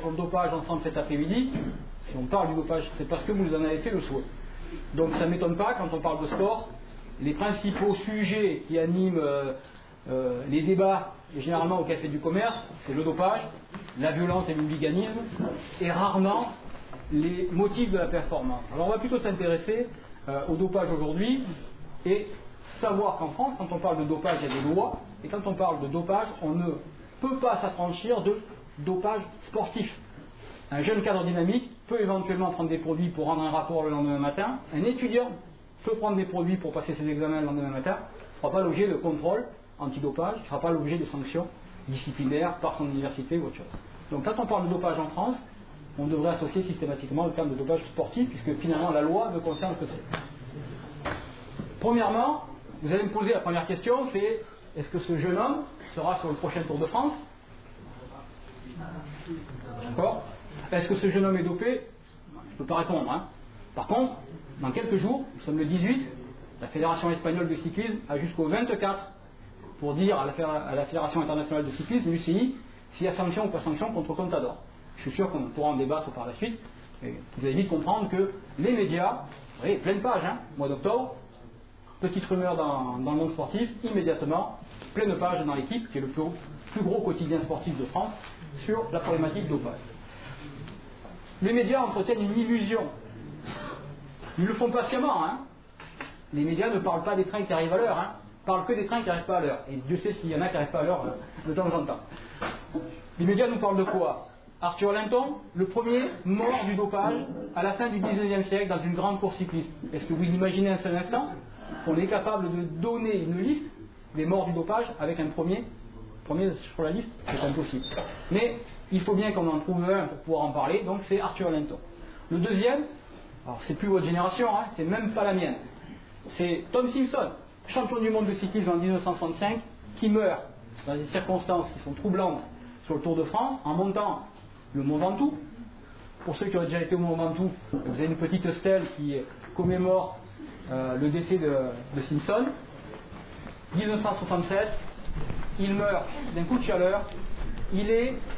sur le dopage ensemble cet après-midi, si on parle du dopage, c'est parce que vous en avez fait le souhait. Donc ça ne m'étonne pas, quand on parle de sport, les principaux sujets qui animent les débats, et généralement au café du commerce, c'est le dopage, la violence et l'hooliganisme, et rarement les motifs de la performance. Alors on va plutôt s'intéresser au dopage aujourd'hui, et savoir qu'en France, quand on parle de dopage, il y a des lois, et quand on parle de dopage, on ne peut pas s'affranchir de dopage sportif. Un jeune cadre dynamique peut éventuellement prendre des produits pour rendre un rapport le lendemain matin. Un étudiant peut prendre des produits pour passer ses examens le lendemain matin. Il ne fera pas l'objet de contrôle antidopage, il ne fera pas l'objet de sanctions disciplinaires par son université ou autre chose. Donc quand on parle de dopage en France, on devrait associer systématiquement le terme de dopage sportif, puisque finalement la loi ne concerne que ça. Premièrement, vous allez me poser la première question, c'est est-ce que ce jeune homme sera sur le prochain Tour de France? D'accord? Est-ce que ce jeune homme est dopé? Je ne peux pas répondre. Par contre, dans quelques jours, nous sommes le 18, la Fédération espagnole de cyclisme a jusqu'au 24 pour dire à la Fédération internationale de cyclisme, l'UCI, s'il y a sanction ou pas sanction contre Contador. Je suis sûr qu'on pourra en débattre par la suite. Mais vous allez vite comprendre que les médias, vous voyez, pleine page, mois d'octobre, petite rumeur dans le monde sportif, immédiatement, pleine page dans l'équipe, qui est le plus gros quotidien sportif de France, sur la problématique dopage. Les médias entretiennent une illusion. Ils le font patiemment. Les médias ne parlent pas des trains qui arrivent à l'heure. Ils parlent que des trains qui n'arrivent pas à l'heure. Et Dieu sait s'il y en a qui n'arrivent pas à l'heure de temps en temps. Les médias nous parlent de quoi? Arthur Linton, le premier mort du dopage à la fin du 19e siècle dans une grande course cycliste. Est-ce que vous imaginez un seul instant qu'on est capable de donner une liste des morts du dopage avec un premier sur la liste? C'est impossible. Mais il faut bien qu'on en trouve un pour pouvoir en parler, donc c'est Arthur Linton. Le deuxième, alors c'est plus votre génération, c'est même pas la mienne, c'est Tom Simpson, champion du monde de cyclisme en 1965, qui meurt dans des circonstances qui sont troublantes sur le Tour de France en montant le Mont Ventoux. Pour ceux qui ont déjà été au Mont Ventoux, vous avez une petite stèle qui commémore le décès de Simpson. 1967, il meurt d'un coup de chaleur. Il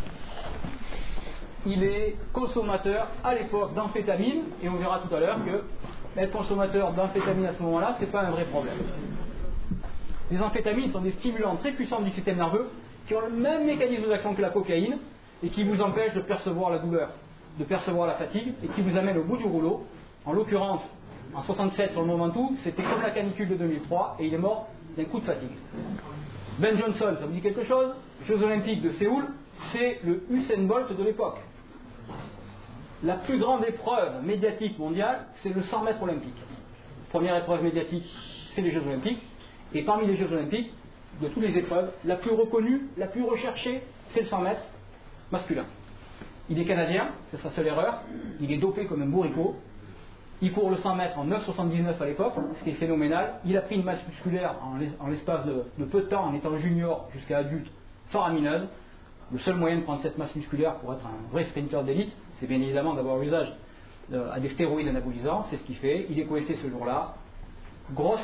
est consommateur à l'époque d'amphétamines, et on verra tout à l'heure que être consommateur d'amphétamines à ce moment-là, c'est pas un vrai problème. Les amphétamines sont des stimulants très puissants du système nerveux qui ont le même mécanisme d'action que la cocaïne et qui vous empêchent de percevoir la douleur, de percevoir la fatigue, et qui vous amènent au bout du rouleau. En l'occurrence, en 67 sur le Mont Ventoux, c'était comme la canicule de 2003 et il est mort d'un coup de fatigue. Ben Johnson, ça vous dit quelque chose? Jeux Olympiques de Séoul, c'est le Usain Bolt de l'époque. La plus grande épreuve médiatique mondiale, c'est le 100 mètres olympique. Première épreuve médiatique, c'est les Jeux Olympiques. Et parmi les Jeux Olympiques, de toutes les épreuves, la plus reconnue, la plus recherchée, c'est le 100 mètres masculin. Il est canadien, c'est sa seule erreur. Il est dopé comme un bourricot. Il court le 100 mètres en 9,79 à l'époque, ce qui est phénoménal. Il a pris une masse musculaire en l'espace de peu de temps, en étant junior jusqu'à adulte, faramineuse. Le seul moyen de prendre cette masse musculaire pour être un vrai sprinter d'élite, c'est bien évidemment d'avoir usage à des stéroïdes anabolisants. C'est ce qu'il fait. Il est coincé ce jour-là. Grosse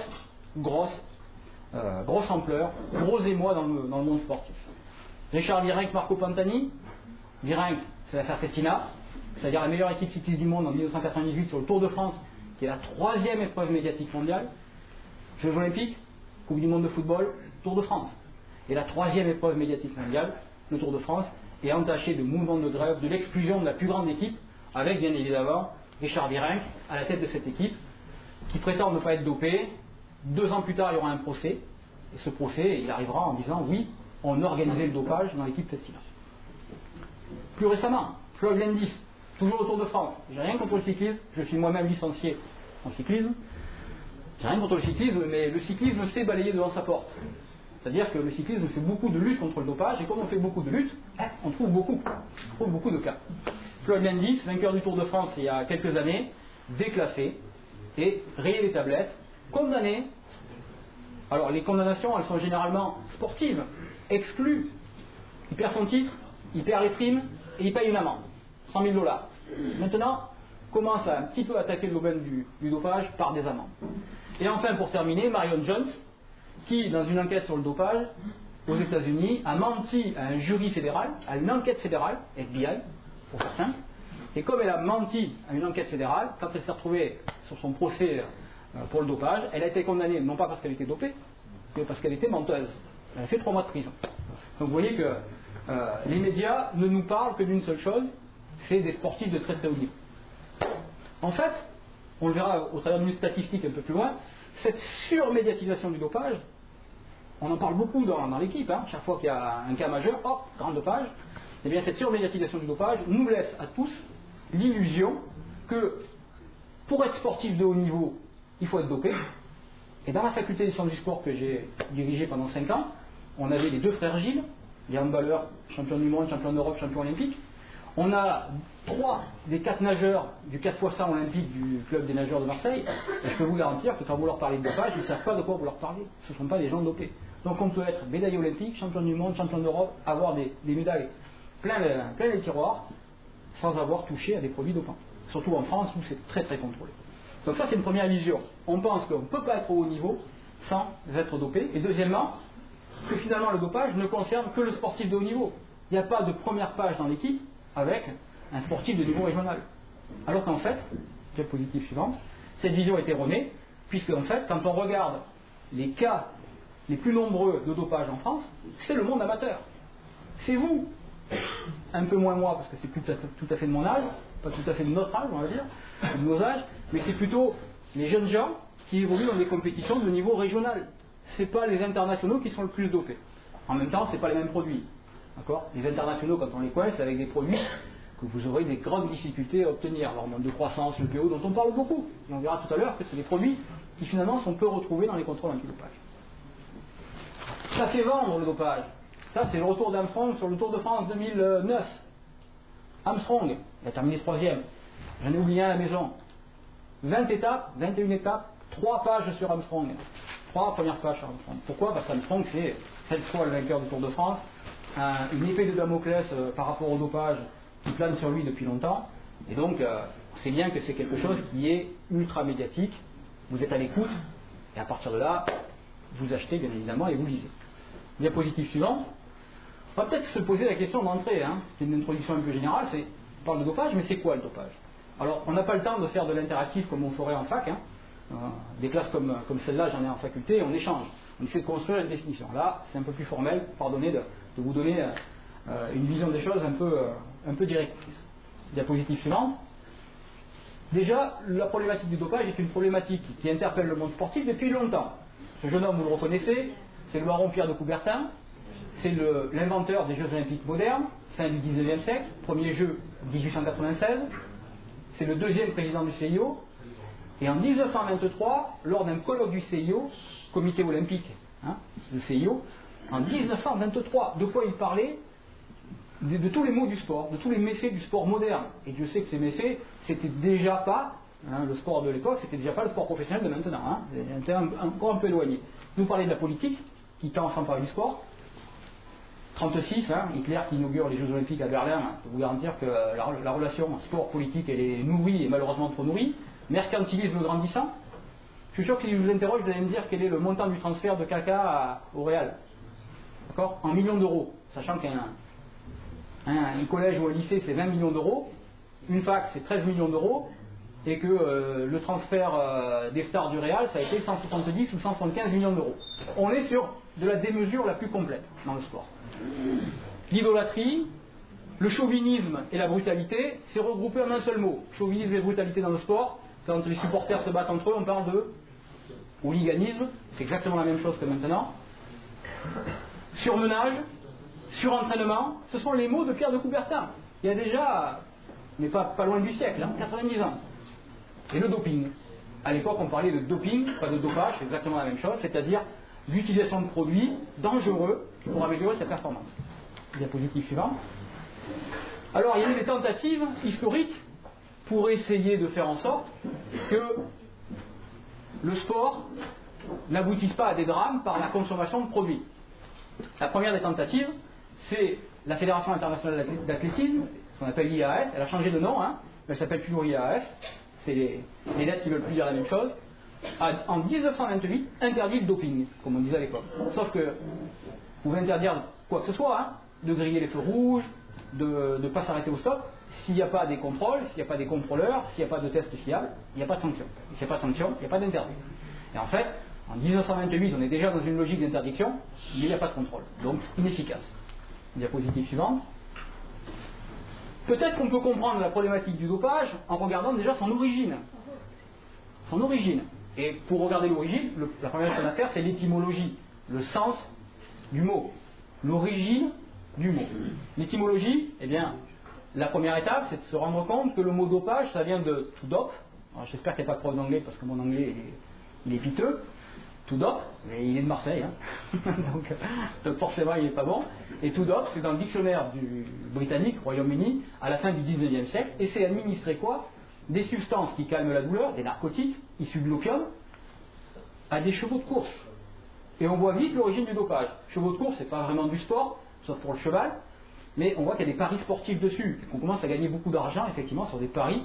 ampleur, gros émoi dans le monde sportif. Richard Virenque, Marco Pantani. Virenque, c'est l'affaire Festina, c'est-à-dire la meilleure équipe cycliste du monde en 1998 sur le Tour de France, qui est la troisième épreuve médiatique mondiale. Jeux Olympiques, Coupe du monde de football, Tour de France. Et la troisième épreuve médiatique mondiale, le Tour de France, est entachée de mouvements de grève, de l'exclusion de la plus grande équipe, avec bien évidemment Richard Virenque à la tête de cette équipe, qui prétend ne pas être dopé. 2 ans plus tard, il y aura un procès, et ce procès, il arrivera en disant oui, on organisait le dopage dans l'équipe Festina. Plus récemment, Floyd Landis, toujours au Tour de France. J'ai rien contre le cyclisme, je suis moi-même licencié en cyclisme. J'ai rien contre le cyclisme, mais le cyclisme sait balayer devant sa porte. C'est-à-dire que le cyclisme fait beaucoup de lutte contre le dopage, et comme on fait beaucoup de lutte, on trouve beaucoup de cas. Floyd Landis, vainqueur du Tour de France il y a quelques années, déclassé et rayé les tablettes, condamné. Alors les condamnations, elles sont généralement sportives, exclues. Il perd son titre, il perd les primes et il paye une amende, $100 000. Maintenant, commence à un petit peu attaquer le domaine du dopage par des amendes. Et enfin, pour terminer, Marion Jones, qui, dans une enquête sur le dopage aux États-Unis, a menti à un jury fédéral, à une enquête fédérale, FBI, pour faire simple. Et comme elle a menti à une enquête fédérale, quand elle s'est retrouvée sur son procès pour le dopage, elle a été condamnée non pas parce qu'elle était dopée, mais parce qu'elle était menteuse. Elle a fait 3 mois de prison. Donc vous voyez que les médias ne nous parlent que d'une seule chose, c'est des sportifs de très très haut niveau. En fait, on le verra au travers d'une statistique un peu plus loin, cette surmédiatisation du dopage, on en parle beaucoup dans l'équipe, hein, chaque fois qu'il y a un cas majeur, hop, grand dopage, et bien cette surmédiatisation du dopage nous laisse à tous l'illusion que pour être sportif de haut niveau, il faut être dopé. Et dans la faculté des sciences du sport que j'ai dirigée pendant 5 ans, on avait les 2 frères Gilles, les handballeurs, champions du monde, champions d'Europe, champions olympiques. On a 3 des 4 nageurs du 4x100 olympique du club des nageurs de Marseille. Et je peux vous garantir que quand vous leur parlez de dopage, ils ne savent pas de quoi vous leur parlez. Ce ne sont pas des gens dopés. Donc on peut être médaillé olympique, champion du monde, champion d'Europe, avoir des médailles plein les tiroirs, sans avoir touché à des produits dopants. Surtout en France où c'est très très contrôlé. Donc ça c'est une première illusion. On pense qu'on ne peut pas être au haut niveau sans être dopé. Et deuxièmement, que finalement le dopage ne concerne que le sportif de haut niveau. Il n'y a pas de première page dans l'équipe avec un sportif de niveau régional. Alors qu'en fait, diapositive suivante, cette vision est erronée, puisque en fait, quand on regarde les cas les plus nombreux de dopage en France, c'est le monde amateur. C'est vous, un peu moins moi, parce que c'est plus tout à fait de mon âge, pas tout à fait de notre âge, on va dire, de nos âges, mais c'est plutôt les jeunes gens qui évoluent dans des compétitions de niveau régional. Ce n'est pas les internationaux qui sont le plus dopés. En même temps, ce n'est pas les mêmes produits. D'accord ? Les internationaux, quand on les coince, c'est avec des produits que vous aurez des grandes difficultés à obtenir. L'hormone de croissance, le PO, dont on parle beaucoup. Et on verra tout à l'heure que c'est des produits qui finalement sont peu retrouvés dans les contrôles antidopage. Ça fait vendre le dopage. Ça, c'est le retour d'Armstrong sur le Tour de France 2009. Armstrong, il a terminé 3e. J'en ai oublié un à la maison. 20 étapes, 21 étapes, 3 pages sur Armstrong. 3 premières pages sur Armstrong. Pourquoi ? Parce qu'Armstrong, c'est 7 fois le vainqueur du Tour de France. Une épée de Damoclès par rapport au dopage qui plane sur lui depuis longtemps. Et donc, c'est bien que c'est quelque chose qui est ultra médiatique. Vous êtes à l'écoute, et à partir de là, vous achetez bien évidemment et vous lisez. Diapositive suivante. On va peut-être se poser la question d'entrée, c'est une introduction un peu générale, on parle de dopage, mais c'est quoi le dopage ? Alors, on n'a pas le temps de faire de l'interactif comme on ferait en fac. Des classes comme celle-là, j'en ai en faculté, et on échange. On essaie de construire une définition. Là, c'est un peu plus formel, pardonnez de vous donner une vision des choses un peu directrice. Diapositive suivante. Déjà, la problématique du dopage est une problématique qui interpelle le monde sportif depuis longtemps. Ce jeune homme, vous le reconnaissez, c'est le baron Pierre de Coubertin, c'est l'inventeur des Jeux Olympiques modernes, fin du XIXe siècle, premier jeu 1896, c'est le 2e président du CIO, et en 1923, lors d'un colloque du CIO, comité olympique du CIO, en 1923, de quoi il parlait ? De tous les maux du sport, de tous les méfaits du sport moderne. Et Dieu sait que ces méfaits, c'était déjà pas, le sport de l'époque, c'était déjà pas le sport professionnel de maintenant. C'était encore un peu éloigné. Nous parlait de la politique, qui tend sans parler du sport. 1936, Hitler qui inaugure les Jeux Olympiques à Berlin, je peux vous garantir que la relation sport-politique, elle est nourrie et malheureusement trop nourrie. Mercantilisme grandissant. Je suis sûr que si je vous interroge, vous allez me dire quel est le montant du transfert de Kaka au Real. D'accord ? En millions d'euros. Sachant qu'un collège ou un lycée, c'est 20 millions d'euros. Une fac, c'est 13 millions d'euros. Et que le transfert des stars du Real, ça a été 170 ou 175 millions d'euros. On est sur de la démesure la plus complète dans le sport. L'idolâtrie, le chauvinisme et la brutalité, c'est regroupé en un seul mot. Chauvinisme et brutalité dans le sport. Quand les supporters se battent entre eux, on parle de hooliganisme. C'est exactement la même chose que maintenant. Surmenage, surentraînement, ce sont les mots de Pierre de Coubertin. Il y a déjà, mais pas loin du siècle, 90 ans. Et le doping. À l'époque, on parlait de doping, pas de dopage, c'est exactement la même chose, c'est-à-dire l'utilisation de produits dangereux pour améliorer sa performance. Diapositive suivante. Alors, il y a eu des tentatives historiques pour essayer de faire en sorte que le sport n'aboutisse pas à des drames par la consommation de produits. La première des tentatives, c'est la Fédération internationale d'athlétisme, ce qu'on appelle l'IAAF. Elle a changé de nom, mais elle s'appelle toujours IAAF. C'est les lettres qui ne veulent plus dire la même chose. En 1928, interdit le doping, comme on disait à l'époque. Sauf que vous pouvez interdire quoi que ce soit, de griller les feux rouges, de ne pas s'arrêter au stop, s'il n'y a pas des contrôles, s'il n'y a pas des contrôleurs, s'il n'y a pas de tests fiables, il n'y a pas de sanction. S'il n'y a pas de sanction, il n'y a pas d'interdit. Et en fait, en 1928, on est déjà dans une logique d'interdiction, mais il n'y a pas de contrôle. Donc, inefficace. Diapositive suivante. Peut-être qu'on peut comprendre la problématique du dopage en regardant déjà son origine. Son origine. Et pour regarder l'origine, la première chose à faire, c'est l'étymologie, le sens du mot, l'origine du mot. L'étymologie, eh bien, la première étape, c'est de se rendre compte que le mot dopage, ça vient de to dope. Alors, j'espère qu'il n'y a pas de prof d'anglais, parce que mon anglais, il est piteux. To dope, mais il est de Marseille, hein. Donc forcément, il n'est pas bon. Et to dope, c'est dans le dictionnaire du britannique, Royaume-Uni, à la fin du 19e siècle, et c'est administrer quoi? Des substances qui calment la douleur, des narcotiques, issus de l'opium, à des chevaux de course. Et on voit vite l'origine du dopage. Chevaux de course, c'est pas vraiment du sport, sauf pour le cheval, mais on voit qu'il y a des paris sportifs dessus, et qu'on commence à gagner beaucoup d'argent, effectivement, sur des paris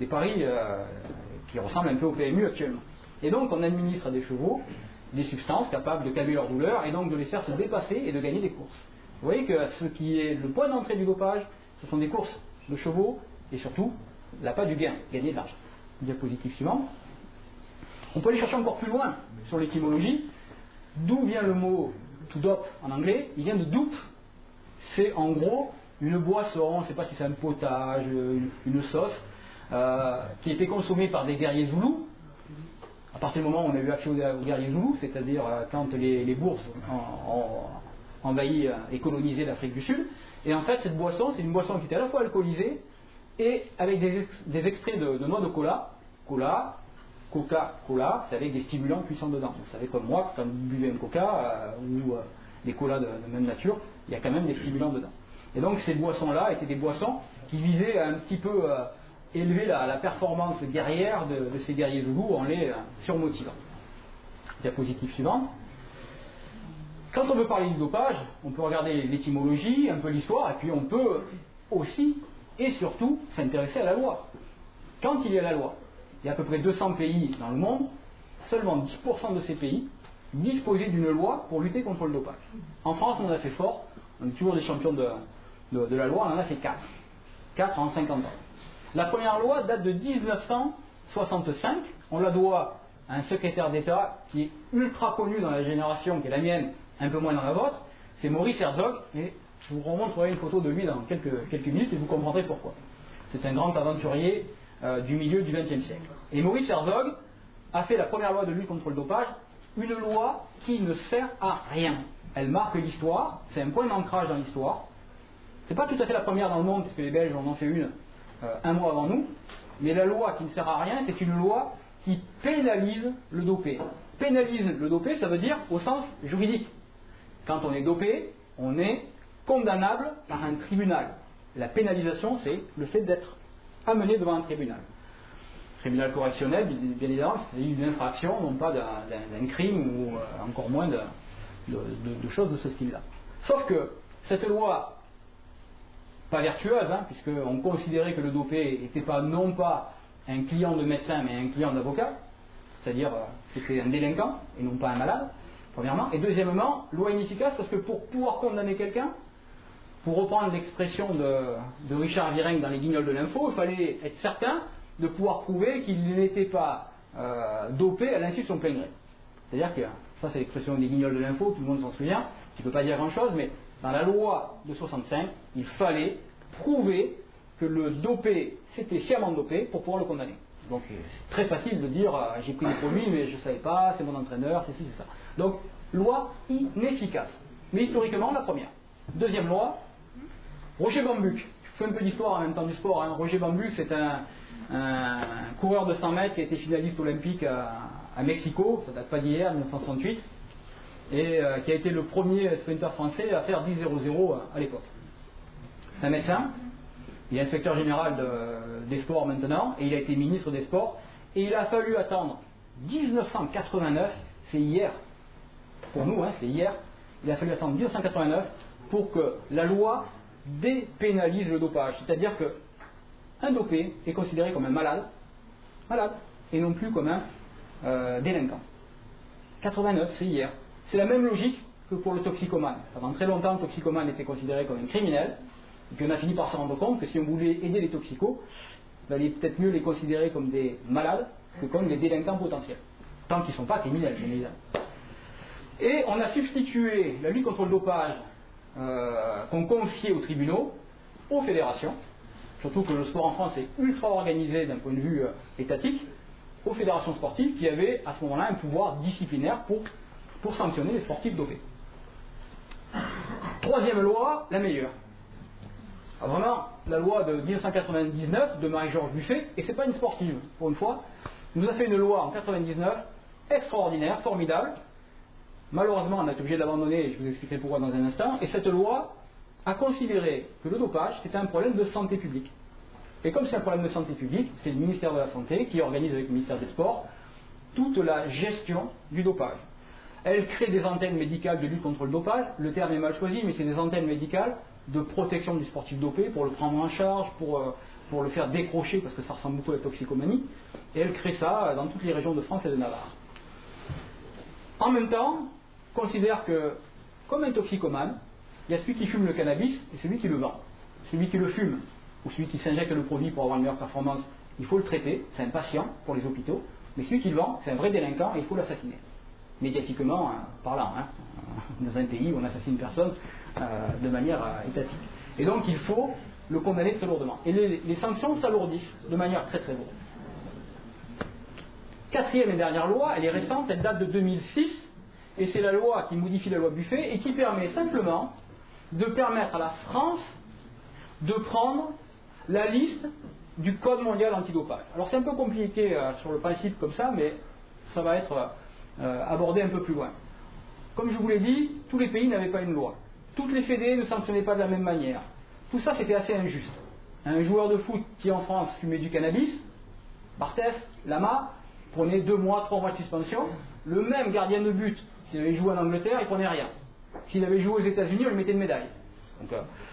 qui ressemblent un peu au PMU actuellement. Et donc, on administre à des chevaux des substances capables de calmer leur douleur, et donc de les faire se dépasser et de gagner des courses. Vous voyez que ce qui est le point d'entrée du dopage, ce sont des courses de chevaux, et surtout, l'appât du gain, gagner de l'argent. Diapositive suivante. On peut aller chercher encore plus loin sur l'étymologie. D'où vient le mot to dope en anglais? Il vient de dope. C'est en gros une boisson, je ne sais pas si c'est un potage, une sauce, qui était consommée par des guerriers zoulous. À partir du moment où on a eu accès aux guerriers zoulous, c'est-à-dire quand les bourses ont envahi et colonisé l'Afrique du Sud. Et en fait, cette boisson, c'est une boisson qui était à la fois alcoolisée et avec des extraits de noix de Coca-Cola, c'est avec des stimulants puissants dedans. Vous savez comme moi, quand vous buvez un Coca ou des colas de même nature, il y a quand même des stimulants dedans. Et donc ces boissons-là étaient des boissons qui visaient à un petit peu élever la performance guerrière de ces guerriers zoulous en les surmotivant. Diapositive suivante. Quand on veut parler du dopage, on peut regarder l'étymologie, un peu l'histoire, et puis on peut aussi et surtout s'intéresser à la loi. Quand il y a la loi, il y a à peu près 200 pays dans le monde, seulement 10% de ces pays disposaient d'une loi pour lutter contre le dopage. En France, on a fait fort, on est toujours des champions de la loi, on en a fait 4. 4 en 50 ans. La première loi date de 1965, on la doit à un secrétaire d'État qui est ultra connu dans la génération, qui est la mienne, un peu moins dans la vôtre, c'est Maurice Herzog, et je vous remontrerai une photo de lui dans quelques minutes et vous comprendrez pourquoi. C'est un grand aventurier du milieu du XXe siècle. Et Maurice Herzog a fait la première loi de lutte contre le dopage, une loi qui ne sert à rien. Elle marque l'histoire, c'est un point d'ancrage dans l'histoire. C'est pas tout à fait la première dans le monde, parce que les Belges en ont fait une un mois avant nous, mais la loi qui ne sert à rien, c'est une loi qui pénalise le dopé. Pénalise le dopé, ça veut dire au sens juridique. Quand on est dopé, on est condamnable par un tribunal. La pénalisation, c'est le fait d'être amené devant un tribunal. Tribunal correctionnel, bien évidemment, c'est une infraction, non pas d'un crime ou encore moins de choses de ce style-là. Sauf que cette loi, pas vertueuse, puisqu'on considérait que le dopé n'était pas non pas un client de médecin, mais un client d'avocat, c'est-à-dire c'était un délinquant et non pas un malade, premièrement. Et deuxièmement, loi inefficace parce que pour pouvoir condamner quelqu'un, pour reprendre l'expression de Richard Virenque dans Les Guignols de l'info, il fallait être certain de pouvoir prouver qu'il n'était pas dopé à l'insu de son plein gré. C'est-à-dire que, ça c'est l'expression des Guignols de l'info, tout le monde s'en souvient, qui ne peut pas dire grand-chose, mais dans la loi de 65, il fallait prouver que le dopé s'était sciemment dopé pour pouvoir le condamner. Donc c'est très facile de dire j'ai pris des produits mais je ne savais pas, c'est mon entraîneur, c'est ci, c'est ça. Donc loi inefficace. Mais historiquement la première. Deuxième loi, Roger Bambuck. Je fais un peu d'histoire en même temps du sport. Roger Bambuck, c'est un coureur de 100 mètres qui a été finaliste olympique à Mexico, ça date pas d'hier, 1968, et qui a été le premier sprinter français à faire 10.00 à l'époque. C'est un médecin, il est inspecteur général des sports maintenant, et il a été ministre des sports, et il a fallu attendre 1989, c'est hier, pour nous, c'est hier, il a fallu attendre 1989 pour que la loi dépénalise le dopage, c'est-à-dire que un dopé est considéré comme un malade, et non plus comme un délinquant. 89, c'est hier. C'est la même logique que pour le toxicomane. Pendant très longtemps, le toxicomane était considéré comme un criminel, Et puis on a fini par se rendre compte que si on voulait aider les toxicos, il valait peut-être mieux les considérer comme des malades que comme des délinquants potentiels. Tant qu'ils ne sont pas criminels, bien évidemment. Et on a substitué la lutte contre le dopage qu'on confiait aux tribunaux, aux fédérations, surtout que le sport en France est ultra organisé d'un point de vue étatique, aux fédérations sportives qui avaient à ce moment-là un pouvoir disciplinaire pour sanctionner les sportifs dopés. Troisième loi, la meilleure. Alors vraiment, la loi de 1999 de Marie-Georges Buffet, et ce n'est pas une sportive, pour une fois, nous a fait une loi en 1999 extraordinaire, formidable. Malheureusement, on a été obligé de l'abandonner, et je vous expliquerai pourquoi dans un instant, et cette loi a considéré que le dopage, c'était un problème de santé publique. Et comme c'est un problème de santé publique, c'est le ministère de la Santé qui organise avec le ministère des Sports toute la gestion du dopage. Elle crée des antennes médicales de lutte contre le dopage, le terme est mal choisi, mais c'est des antennes médicales de protection du sportif dopé, pour le prendre en charge, pour le faire décrocher, parce que ça ressemble beaucoup à la toxicomanie, et elle crée ça dans toutes les régions de France et de Navarre. En même temps, considère que, comme un toxicomane, il y a celui qui fume le cannabis et celui qui le vend. Celui qui le fume, ou celui qui s'injecte le produit pour avoir une meilleure performance, il faut le traiter, c'est un patient pour les hôpitaux, mais celui qui le vend, c'est un vrai délinquant et il faut l'assassiner. Médiatiquement parlant, dans un pays où on assassine une personne de manière étatique. Et donc il faut le condamner très lourdement. Et les sanctions s'alourdissent de manière très très lourde. Quatrième et dernière loi, elle est récente, elle date de 2006, et c'est la loi qui modifie la loi Buffet et qui permet simplement de permettre à la France de prendre la liste du Code mondial antidopage. Alors c'est un peu compliqué sur le principe comme ça, mais ça va être abordé un peu plus loin. Comme je vous l'ai dit, tous les pays n'avaient pas une loi. Toutes les fédés ne sanctionnaient pas de la même manière. Tout ça, c'était assez injuste. Un joueur de foot qui en France fumait du cannabis, Barthès, Lama, prenait 2 mois, 3 mois de suspension. Le même gardien de but, s'il avait joué en Angleterre, il prenait rien. S'il avait joué aux États-Unis, on lui mettait une médaille. Donc,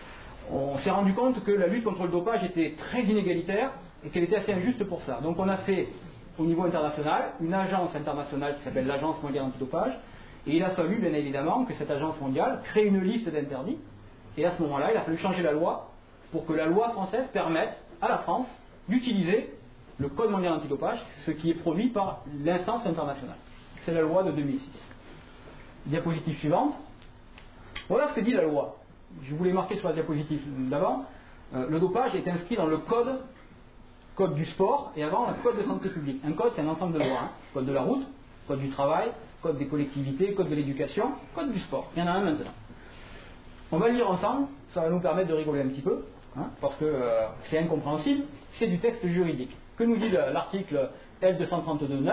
on s'est rendu compte que la lutte contre le dopage était très inégalitaire et qu'elle était assez injuste pour ça. Donc on a fait au niveau international une agence internationale qui s'appelle l'Agence mondiale antidopage, et il a fallu bien évidemment que cette agence mondiale crée une liste d'interdits, et à ce moment-là il a fallu changer la loi pour que la loi française permette à la France d'utiliser le Code mondial antidopage, ce qui est produit par l'instance internationale. C'est la loi de 2006. Diapositive suivante. Voilà ce que dit la loi. Je voulais marquer sur la diapositive d'avant. Le dopage est inscrit dans le code du sport, et avant le code de santé publique. Un code, c'est un ensemble de lois. Code de la route, code du travail, code des collectivités, code de l'éducation, code du sport. Il y en a un maintenant. On va le lire ensemble, ça va nous permettre de rigoler un petit peu, parce que c'est incompréhensible. C'est du texte juridique. Que nous dit l'article L232.9 ?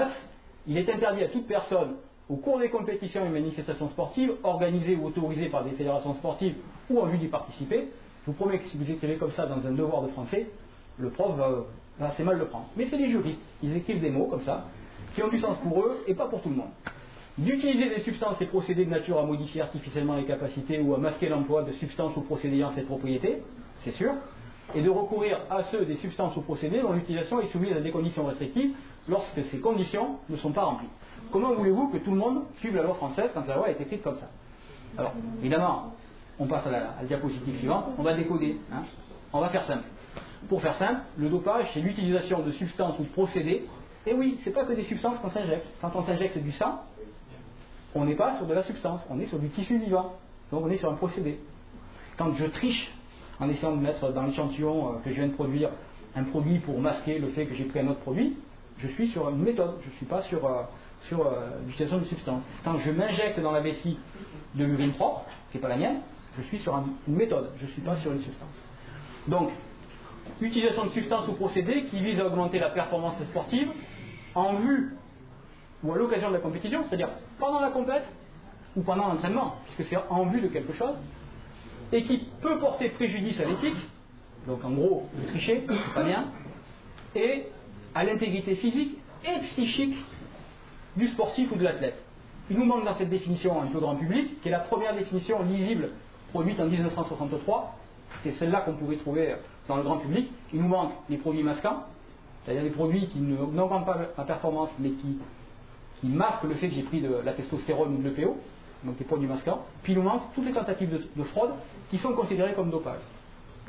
Il est interdit à toute personne, au cours des compétitions et manifestations sportives, organisées ou autorisées par des fédérations sportives ou en vue d'y participer. Je vous promets que si vous écrivez comme ça dans un devoir de français, le prof va assez mal le prendre. Mais c'est les juristes, ils écrivent des mots comme ça, qui ont du sens pour eux et pas pour tout le monde. D'utiliser des substances et procédés de nature à modifier artificiellement les capacités ou à masquer l'emploi de substances ou procédés ayant cette propriété, c'est sûr, et de recourir à ceux des substances ou procédés dont l'utilisation est soumise à des conditions restrictives lorsque ces conditions ne sont pas remplies. Comment voulez-vous que tout le monde suive la loi française quand la loi est écrite comme ça ? Alors, évidemment, on passe à la diapositive suivante, on va décoder, on va faire simple. Pour faire simple, le dopage, c'est l'utilisation de substances ou de procédés. Et oui, c'est pas que des substances qu'on s'injecte. Quand on s'injecte du sang, on n'est pas sur de la substance, on est sur du tissu vivant. Donc on est sur un procédé. Quand je triche en essayant de mettre dans l'échantillon que je viens de produire un produit pour masquer le fait que j'ai pris un autre produit, je suis sur une méthode, je ne suis pas sur l'utilisation d'une substance. Quand je m'injecte dans la vessie de l'urine propre, qui n'est pas la mienne, je suis sur une méthode, je ne suis pas sur une substance. Donc, utilisation de substances ou procédés qui visent à augmenter la performance sportive en vue ou à l'occasion de la compétition, c'est-à-dire pendant la compète ou pendant l'entraînement, puisque c'est en vue de quelque chose, et qui peut porter préjudice à l'éthique, donc en gros, de tricher, c'est pas bien, et à l'intégrité physique et psychique du sportif ou de l'athlète. Il nous manque dans cette définition un peu grand public, qui est la première définition lisible produite en 1963, c'est celle-là qu'on pouvait trouver dans le grand public. Il nous manque les produits masquants, c'est-à-dire des produits qui n'augmentent pas la performance, mais qui masquent le fait que j'ai pris de la testostérone ou de l'EPO, donc des produits masquants. Puis il nous manque toutes les tentatives de fraude qui sont considérées comme dopage.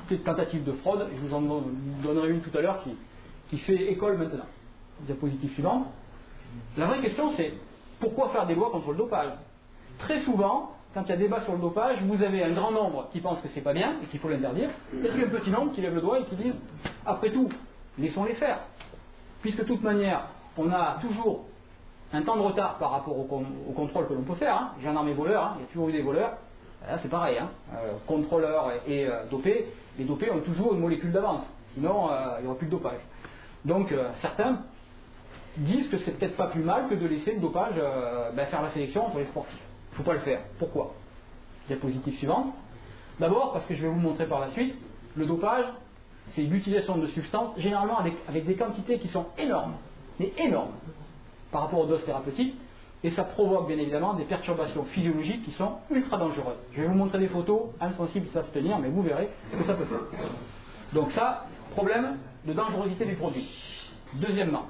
petites tentatives de fraude. Je vous en donnerai une tout à l'heure qui fait école maintenant. Diapositive suivante. La vraie question, c'est pourquoi faire des lois contre le dopage? Très souvent, quand il y a débat sur le dopage, vous avez un grand nombre qui pense que c'est pas bien et qu'il faut l'interdire, et puis un petit nombre qui lève le doigt et qui dit après tout, laissons-les faire. Puisque de toute manière, on a toujours un temps de retard par rapport au contrôle que l'on peut faire. Gendarmes et voleurs, il y a toujours eu des voleurs. Là, c'est pareil. Contrôleurs et dopés, les dopés ont toujours une molécule d'avance. Sinon, il n'y aura plus de dopage. Donc, certains disent que c'est peut-être pas plus mal que de laisser le dopage faire la sélection entre les sportifs. Il ne faut pas le faire. Pourquoi? Diapositive suivante. D'abord, parce que je vais vous montrer par la suite, le dopage, c'est l'utilisation de substances, généralement avec des quantités qui sont énormes, mais énormes, par rapport aux doses thérapeutiques, et ça provoque bien évidemment des perturbations physiologiques qui sont ultra dangereuses. Je vais vous montrer des photos, insensibles ça se tenir, mais vous verrez ce que ça peut faire. Donc ça, problème de dangerosité du produit. Deuxièmement,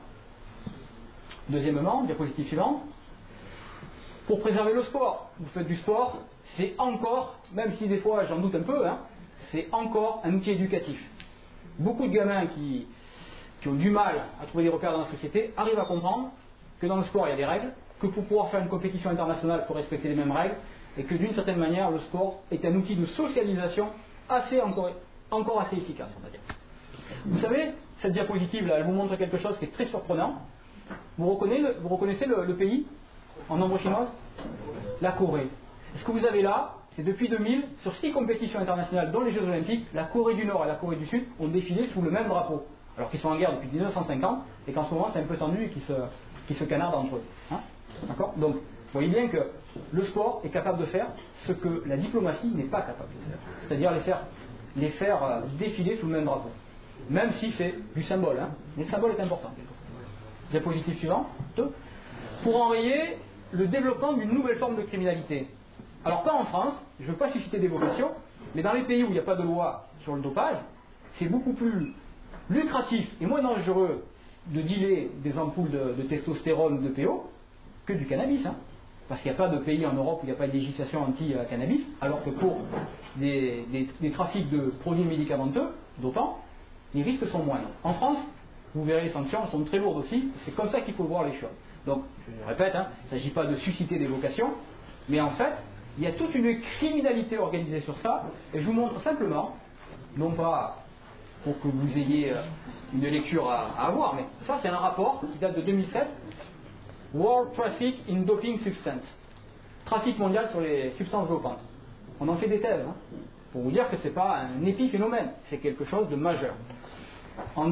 diapositive suivante, pour préserver le sport, vous faites du sport, c'est encore, même si des fois j'en doute un peu, c'est encore un outil éducatif. Beaucoup de gamins qui ont du mal à trouver des repères dans la société arrivent à comprendre que dans le sport il y a des règles, que pour pouvoir faire une compétition internationale il faut respecter les mêmes règles, et que d'une certaine manière le sport est un outil de socialisation encore assez efficace, on va dire. Vous savez, cette diapositive là, elle vous montre quelque chose qui est très surprenant. Vous reconnaissez le pays en nombre chinoise? La Corée. Ce que vous avez là, c'est depuis 2000, sur 6 compétitions internationales, dont les Jeux Olympiques, la Corée du Nord et la Corée du Sud ont défilé sous le même drapeau. Alors qu'ils sont en guerre depuis 1950, et qu'en ce moment c'est un peu tendu et qu'ils se canardent entre eux. D'accord? Donc, vous voyez bien que le sport est capable de faire ce que la diplomatie n'est pas capable de faire. C'est-à-dire les faire défiler sous le même drapeau. Même si c'est du symbole. Mais le symbole est important. Diapositive suivante. Pour enrayer le développement d'une nouvelle forme de criminalité. Alors pas en France, je ne veux pas susciter des vocations, mais dans les pays où il n'y a pas de loi sur le dopage, c'est beaucoup plus lucratif et moins dangereux de dealer des ampoules de testostérone ou de PO que du cannabis. Parce qu'il n'y a pas de pays en Europe où il n'y a pas de législation anti-cannabis, alors que pour des trafics de produits médicamenteux, dopants, les risques sont moindres. En France, vous verrez les sanctions, elles sont très lourdes aussi, c'est comme ça qu'il faut voir les choses. Donc, je répète, il ne s'agit pas de susciter des vocations, mais en fait, il y a toute une criminalité organisée sur ça, et je vous montre simplement, non pas pour que vous ayez une lecture à avoir, mais ça c'est un rapport qui date de 2007, World Traffic in Doping Substance, trafic mondial sur les substances dopantes. On en fait des thèses, pour vous dire que ce n'est pas un épiphénomène, c'est quelque chose de majeur. En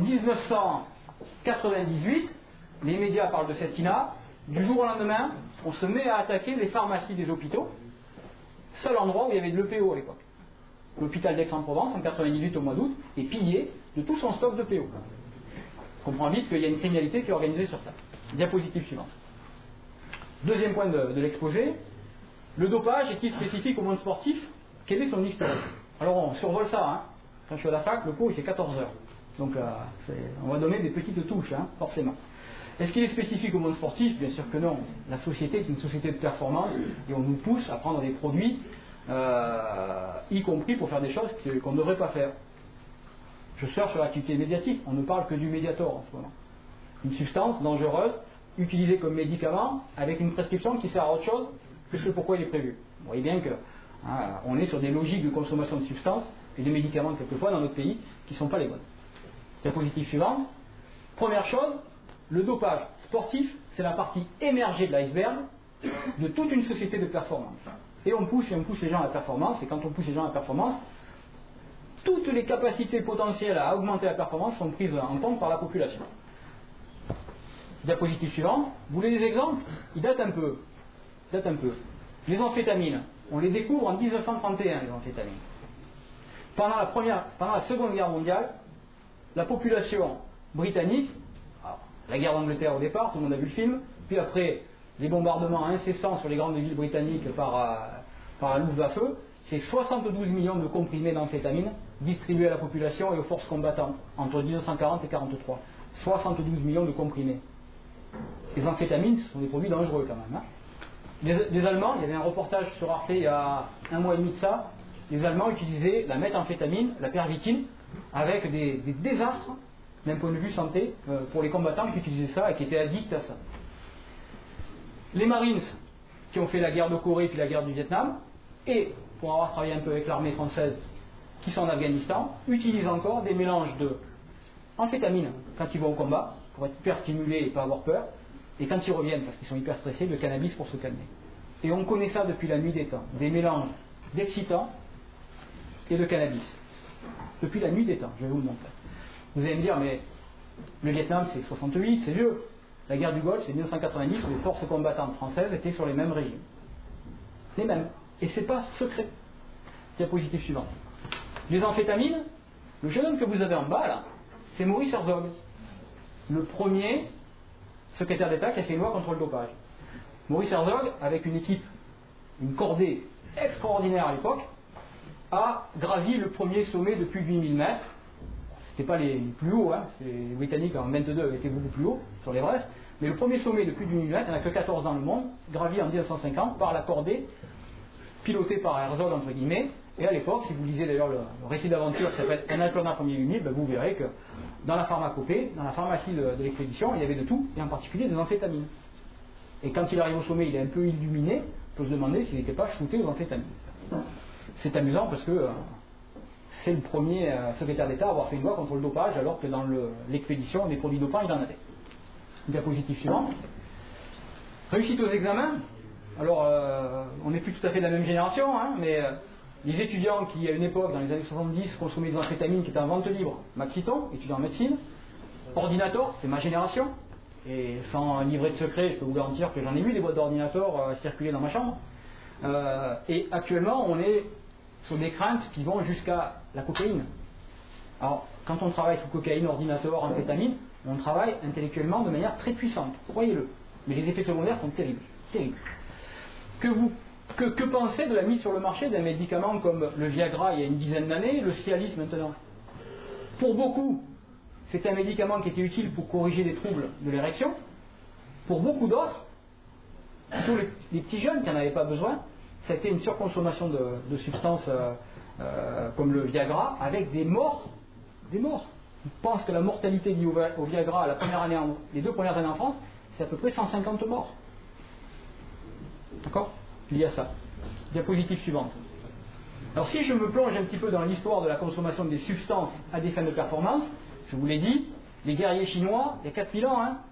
1998, les médias parlent de festina, du jour au lendemain, on se met à attaquer les pharmacies des hôpitaux, seul endroit où il y avait de l'EPO à l'époque. L'hôpital d'Aix-en-Provence, en 1998 au mois d'août, est pillé de tout son stock de PO. On comprend vite qu'il y a une criminalité qui est organisée sur ça. Diapositive suivante. Deuxième point de l'exposé, le dopage est-il spécifique au monde sportif? Quelle est son historique? Alors on survole ça, quand je suis à la fac, le cours il fait 14 heures. Donc on va donner des petites touches, forcément. Est-ce qu'il est spécifique au monde sportif? Bien sûr que non. La société est une société de performance et on nous pousse à prendre des produits, y compris pour faire des choses qu'on ne devrait pas faire. Je sors sur l'activité médiatique, on ne parle que du Mediator en ce moment. Une substance dangereuse, utilisée comme médicament, avec une prescription qui sert à autre chose que ce pourquoi il est prévu. Vous voyez bien qu'on est sur des logiques de consommation de substances et de médicaments quelquefois dans notre pays qui ne sont pas les bonnes. Diapositive suivante. Première chose, le dopage sportif, c'est la partie émergée de l'iceberg de toute une société de performance. Et on pousse les gens à la performance, et quand on pousse les gens à la performance, toutes les capacités potentielles à augmenter la performance sont prises en compte par la population. Diapositive suivante. Vous voulez des exemples? Ils datent un peu. Les amphétamines, on les découvre en 1931, les amphétamines. Pendant la Seconde Guerre mondiale, la population britannique, la guerre d'Angleterre au départ, tout le monde a vu le film, puis après les bombardements incessants sur les grandes villes britanniques par la Luftwaffe, c'est 72 millions de comprimés d'amphétamines distribués à la population et aux forces combattantes entre 1940 et 1943. 72 millions de comprimés. Les amphétamines, ce sont des produits dangereux quand même. Les Allemands, il y avait un reportage sur Arte il y a un mois et demi de ça, les Allemands utilisaient la méthamphétamine, la pervitin, avec des désastres d'un point de vue santé pour les combattants qui utilisaient ça et qui étaient addicts à ça. Les Marines, qui ont fait la guerre de Corée puis la guerre du Vietnam, et pour avoir travaillé un peu avec l'armée française qui sont en Afghanistan, utilisent encore des mélanges de amphétamine quand ils vont au combat, pour être hyper stimulés et pas avoir peur, et quand ils reviennent, parce qu'ils sont hyper stressés, de cannabis pour se calmer. Et on connaît ça depuis la nuit des temps, des mélanges d'excitants et de cannabis. Depuis la nuit des temps, je vais vous le montrer. Vous allez me dire, mais le Vietnam c'est 68, c'est vieux. La guerre du Golfe c'est 1990, où les forces combattantes françaises étaient sur les mêmes régimes. Les mêmes. Et c'est pas secret. Diapositive suivante. Les amphétamines, le jeune homme que vous avez en bas là, c'est Maurice Herzog, le premier secrétaire d'État qui a fait une loi contre le dopage. Maurice Herzog, avec une équipe, une cordée extraordinaire à l'époque, a gravi le premier sommet de plus de 8000 mètres. C'était pas les plus hauts, hein. Les Britanniques en 22 étaient beaucoup plus hauts sur l'Everest, mais le premier sommet de plus de 8000 mètres, il n'y en a que 14 dans le monde, gravi en 1950 par la cordée, piloté par Herzog entre guillemets. Et à l'époque, si vous lisez d'ailleurs le récit d'aventure qui s'appelle Un Annapurna premier 8000, ben vous verrez que dans la pharmacopée, dans la pharmacie de l'expédition, il y avait de tout, et en particulier des amphétamines. Et quand il arrive au sommet, il est un peu illuminé, on peut se demander s'il n'était pas shooté aux amphétamines. C'est amusant parce que c'est le premier secrétaire d'État à avoir fait une loi contre le dopage, alors que dans l'expédition, les produits dopants, il en avait. Diapositive suivante. Réussite aux examens. Alors, on n'est plus tout à fait de la même génération, hein, mais les étudiants qui, à une époque, dans les années 70, consommaient des amphétamines qui étaient en vente libre, Maxiton, étudiant en médecine, Ordinator, c'est ma génération, et sans livret de secret, je peux vous garantir que j'en ai vu des boîtes d'ordinateur circuler dans ma chambre. Et actuellement, on est sur des craintes qui vont jusqu'à la cocaïne. Alors, quand on travaille sous cocaïne, ordinateur, amphétamine, on travaille intellectuellement de manière très puissante, croyez-le. Mais les effets secondaires sont terribles, terribles. Que penser de la mise sur le marché d'un médicament comme le Viagra il y a une dizaine d'années, le Cialis maintenant? Pour beaucoup, c'est un médicament qui était utile pour corriger des troubles de l'érection. Pour beaucoup d'autres, plutôt les petits jeunes qui n'en avaient pas besoin, ça a été une surconsommation de substances comme le Viagra, avec des morts. Des morts. On pense que la mortalité liée au Viagra les 2 premières années en France, c'est à peu près 150 morts. D'accord? Lié à ça. Diapositive suivante. Alors si je me plonge un petit peu dans l'histoire de la consommation des substances à des fins de performance, je vous l'ai dit, les guerriers chinois, il y a 4000 ans, hein,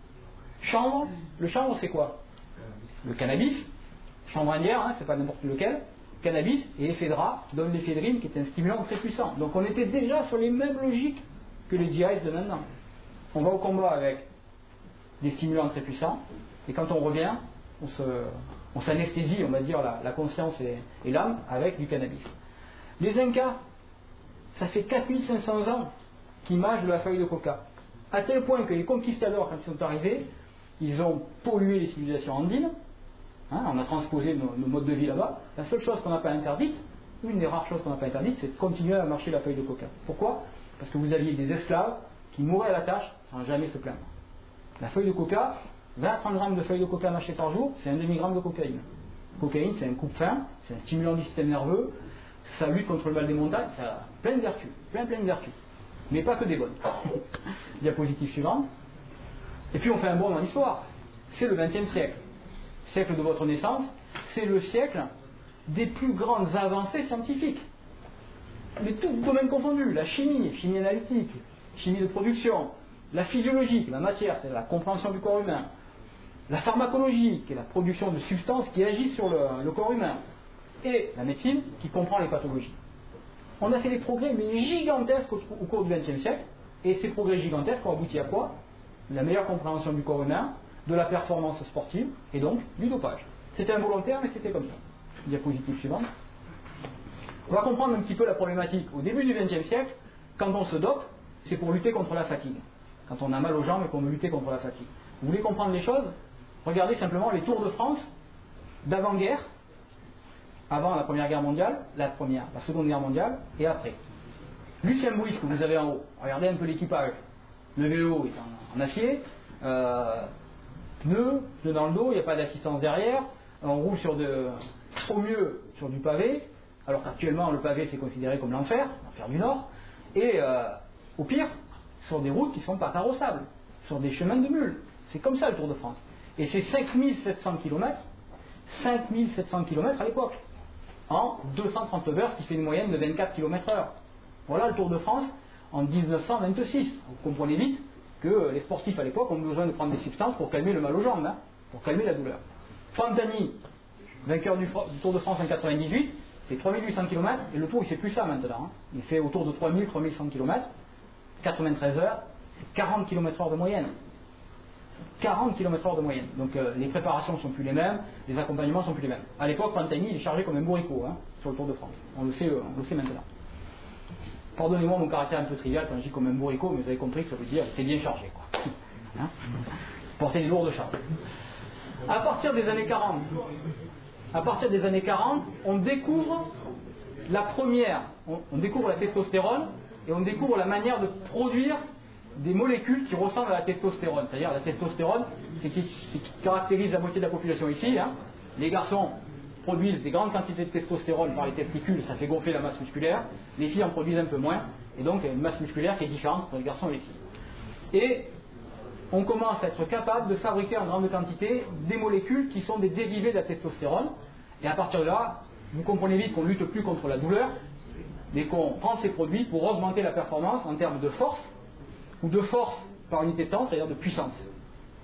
le chanvre c'est quoi? Le cannabis, chanvre indienne, hein, c'est pas n'importe lequel, cannabis, et ephedra donne l'éphédrine qui est un stimulant très puissant. Donc on était déjà sur les mêmes logiques que les GIs de maintenant. On va au combat avec des stimulants très puissants, et quand on revient, on s'anesthésie, on va dire, la conscience et l'âme avec du cannabis. Les Incas, ça fait 4500 ans qu'ils mâchent de la feuille de coca. À tel point que les conquistadors, quand ils sont arrivés, ils ont pollué les civilisations andines. Hein, on a transposé nos modes de vie là-bas. La seule chose qu'on n'a pas interdite, une des rares choses qu'on n'a pas interdite, c'est de continuer à mâcher la feuille de coca. Pourquoi? Parce que vous aviez des esclaves qui mouraient à la tâche sans jamais se plaindre. La feuille de coca, 20 à 30 grammes de feuilles de coca mâchées par jour, c'est un demi-gramme de cocaïne. La cocaïne, c'est un coupe-faim, c'est un stimulant du système nerveux, ça lutte contre le mal des montagnes, ça a plein de vertus, plein de vertus. Mais pas que des bonnes. Diapositive suivante. Et puis on fait un bond dans l'histoire. C'est le XXe siècle. Siècle de votre naissance, c'est le siècle des plus grandes avancées scientifiques. Mais tout domaine confondu, la chimie, chimie analytique, chimie de production, la physiologie, la matière, c'est la compréhension du corps humain, la pharmacologie, qui est la production de substances qui agissent sur le corps humain, et la médecine, qui comprend les pathologies. On a fait des progrès mais gigantesques au cours du XXe siècle, et ces progrès gigantesques ont abouti à quoi? La meilleure compréhension du corps humain, de la performance sportive, et donc du dopage. C'était involontaire, mais c'était comme ça. Diapositive suivante. On va comprendre un petit peu la problématique. Au début du XXe siècle, quand on se dope, c'est pour lutter contre la fatigue. Quand on a mal aux jambes et qu'on veut lutter contre la fatigue. Vous voulez comprendre les choses? Regardez simplement les Tours de France d'avant-guerre, avant la Première Guerre mondiale, la Seconde Guerre mondiale, et après. Lucien Bouis, que vous avez en haut, regardez un peu l'équipage. Le vélo est en acier, pneus dans le dos, il n'y a pas d'assistance derrière, on roule au mieux sur du pavé, alors qu'actuellement le pavé c'est considéré comme l'enfer, l'enfer du Nord, et au pire, sur des routes qui ne sont pas carrossables, sur des chemins de mules. C'est comme ça le Tour de France. Et c'est 5700 km, 5700 km à l'époque, en 230 heures, ce qui fait une moyenne de 24 km/h. Voilà le Tour de France en 1926. Vous comprenez vite que les sportifs à l'époque ont besoin de prendre des substances pour calmer le mal aux jambes, hein, pour calmer la douleur. Pantani, vainqueur du Tour de France en 98, c'est 3800 km, et le Tour il fait plus ça maintenant. Hein. Il fait autour de 3100 km, 93 heures, c'est 40 km/h de moyenne. 40 km/h de moyenne. Donc les préparations ne sont plus les mêmes, les accompagnements ne sont plus les mêmes. À l'époque, Pantani il est chargé comme un bourricot hein, sur le Tour de France. On le sait maintenant. Pardonnez-moi mon caractère un peu trivial quand je dis comme un bourricot, mais vous avez compris que ça veut dire c'est bien chargé. Quoi. Hein, porter des lourdes charges. À partir des années 40, on découvre on découvre la testostérone et on découvre la manière de produire des molécules qui ressemblent à la testostérone. C'est-à-dire la testostérone, c'est ce qui caractérise la moitié de la population ici. Hein. Les garçons produisent des grandes quantités de testostérone par les testicules, ça fait gonfler la masse musculaire. Les filles en produisent un peu moins, et donc il y a une masse musculaire qui est différente entre les garçons et les filles. Et on commence à être capable de fabriquer en grande quantité des molécules qui sont des dérivés de la testostérone. Et à partir de là, vous comprenez vite qu'on ne lutte plus contre la douleur, mais qu'on prend ces produits pour augmenter la performance en termes de force, ou de force par unité de temps, c'est-à-dire de puissance. D'accord ?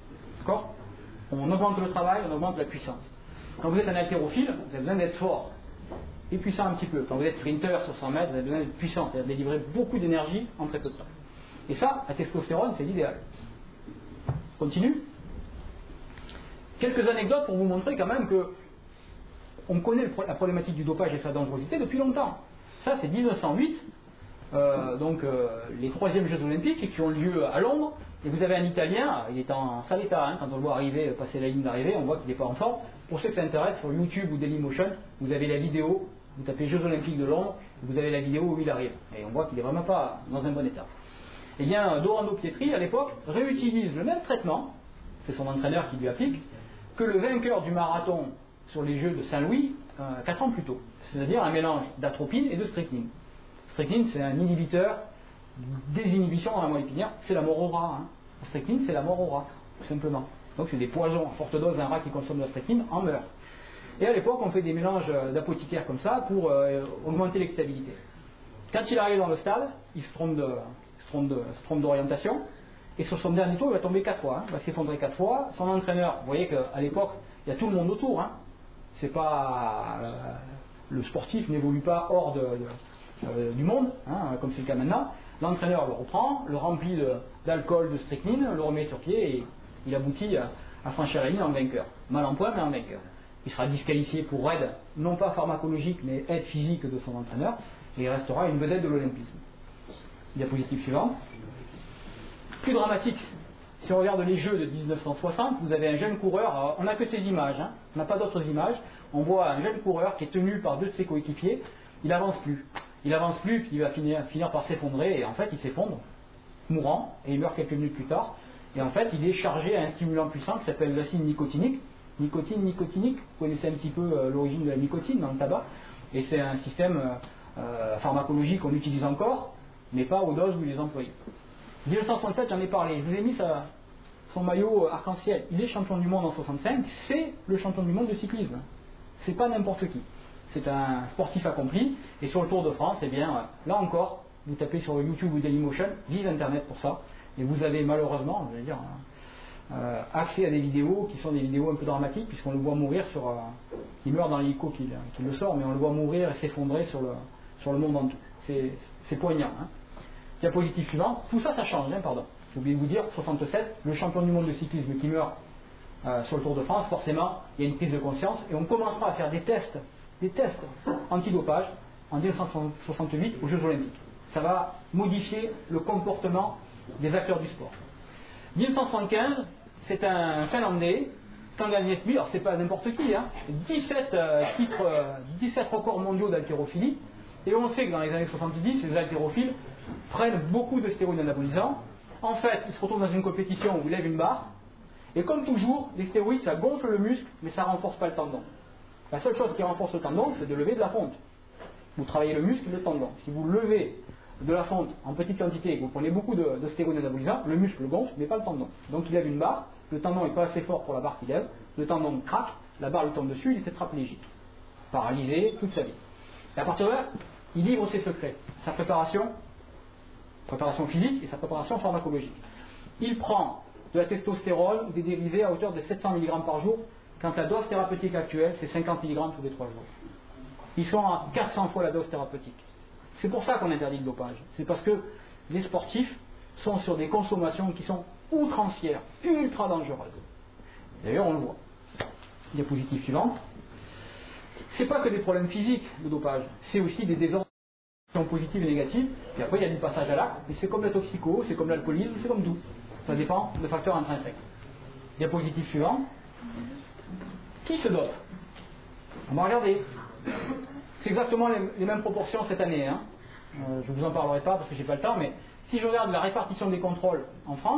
On augmente le travail, on augmente la puissance. Quand vous êtes un haltérophile, vous avez besoin d'être fort et puissant un petit peu. Quand vous êtes sprinter sur 100 mètres, vous avez besoin d'être puissant, c'est-à-dire délivrer beaucoup d'énergie en très peu de temps. Et ça, la testostérone, c'est l'idéal. Continue. Quelques anecdotes pour vous montrer quand même que on connaît la problématique du dopage et sa dangerosité depuis longtemps. Ça, c'est 1908, les 3e Jeux Olympiques qui ont lieu à Londres. Et vous avez un Italien, il est en sale état, hein, quand on le voit arriver, passer la ligne d'arrivée, on voit qu'il n'est pas en forme. Pour ceux que ça intéresse, sur YouTube ou Dailymotion, vous avez la vidéo, vous tapez Jeux Olympiques de Londres, vous avez la vidéo où il arrive. Et on voit qu'il n'est vraiment pas dans un bon état. Eh bien, Dorando Pietri, à l'époque, réutilise le même traitement, c'est son entraîneur qui lui applique, que le vainqueur du marathon sur les Jeux de Saint-Louis 4 ans plus tôt. C'est-à-dire un mélange d'atropine et de strychnine. Strychnine, c'est un inhibiteur des inhibitions dans la moelle épinière, c'est la mort au rat. Hein. La strychnine, c'est la mort au rat, tout simplement. Donc c'est des poisons à forte dose, un rat qui consomme de la strychnine en meurt. Et à l'époque, on fait des mélanges d'apothicaires comme ça pour augmenter l'extabilité. Quand il arrive dans le stade, il se trompe d'orientation, et sur son dernier tour, il va tomber 4 fois, hein. Il va s'effondrer 4 fois. Son entraîneur, vous voyez qu'à l'époque, il y a tout le monde autour. Hein. C'est pas le sportif n'évolue pas hors du monde, hein, comme c'est le cas maintenant. L'entraîneur le reprend, le remplit d'alcool, de strychnine, le remet sur pied et il aboutit à franchir la ligne en vainqueur. Mal en point, mais en vainqueur. Il sera disqualifié pour aide, non pas pharmacologique, mais aide physique de son entraîneur, et il restera une vedette de l'olympisme. Diapositive suivante. Plus dramatique, si on regarde les Jeux de 1960, vous avez un jeune coureur, alors, on n'a que ces images, hein, on n'a pas d'autres images, on voit un jeune coureur qui est tenu par 2 de ses coéquipiers, il n'avance plus, puis il va finir par s'effondrer, et en fait il s'effondre, mourant, et il meurt quelques minutes plus tard, et en fait il est chargé à un stimulant puissant qui s'appelle l'acide nicotinique, nicotinique, vous connaissez un petit peu l'origine de la nicotine dans le tabac, et c'est un système pharmacologique qu'on utilise encore, mais pas aux doses où il est employé. 1967, j'en ai parlé, je vous ai mis son maillot arc-en-ciel, il est champion du monde en 65, c'est le champion du monde de cyclisme, c'est pas n'importe qui, c'est un sportif accompli, et sur le Tour de France, eh bien, là encore, vous tapez sur YouTube ou Dailymotion, vise Internet pour ça, et vous avez malheureusement, je veux dire, accès à des vidéos qui sont des vidéos un peu dramatiques, puisqu'on le voit mourir il meurt dans l'hélico qui le sort, mais on le voit mourir et s'effondrer sur le monde en tout. C'est poignant. Hein. Diapositive suivante. Tout ça, ça change, hein, pardon. J'ai oublié de vous dire, 67, le champion du monde de cyclisme qui meurt sur le Tour de France, forcément, il y a une prise de conscience, et on commencera à faire des tests antidopage en 1968 aux Jeux Olympiques. Ça va modifier le comportement des acteurs du sport. 1975, c'est un Finlandais, Kangan Jesby, alors c'est pas n'importe qui, hein, 17 records mondiaux d'haltérophilie, et on sait que dans les années 70, les haltérophiles prennent beaucoup de stéroïdes anabolisants. En fait, ils se retrouvent dans une compétition où ils lèvent une barre, et comme toujours, les stéroïdes, ça gonfle le muscle, mais ça ne renforce pas le tendon. La seule chose qui renforce le tendon, c'est de lever de la fonte. Vous travaillez le muscle et le tendon. Si vous levez de la fonte en petite quantité et que vous prenez beaucoup de stéroïdes anabolisants, le muscle gonfle, mais pas le tendon. Donc il lève une barre, le tendon n'est pas assez fort pour la barre qu'il lève, le tendon craque, la barre lui tombe dessus, il est tétraplégique. Paralysé toute sa vie. Et à partir de là, il livre ses secrets. Sa préparation physique et sa préparation pharmacologique. Il prend de la testostérone ou des dérivés à hauteur de 700 mg par jour, quand la dose thérapeutique actuelle, c'est 50 mg tous les 3 jours. Ils sont à 400 fois la dose thérapeutique. C'est pour ça qu'on interdit le dopage. C'est parce que les sportifs sont sur des consommations qui sont outrancières, ultra dangereuses. D'ailleurs, on le voit. Diapositive suivante. C'est pas que des problèmes physiques, le dopage. C'est aussi des désordres positives et négatives. Et après, il y a du passage à l'acte. Mais c'est comme la toxico, c'est comme l'alcoolisme, c'est comme tout. Ça dépend de facteurs intrinsèques. Diapositive suivante. Qui se dope? On va regarder. C'est exactement les mêmes proportions cette année. Hein. Je ne vous en parlerai pas parce que je n'ai pas le temps, mais si je regarde la répartition des contrôles en France,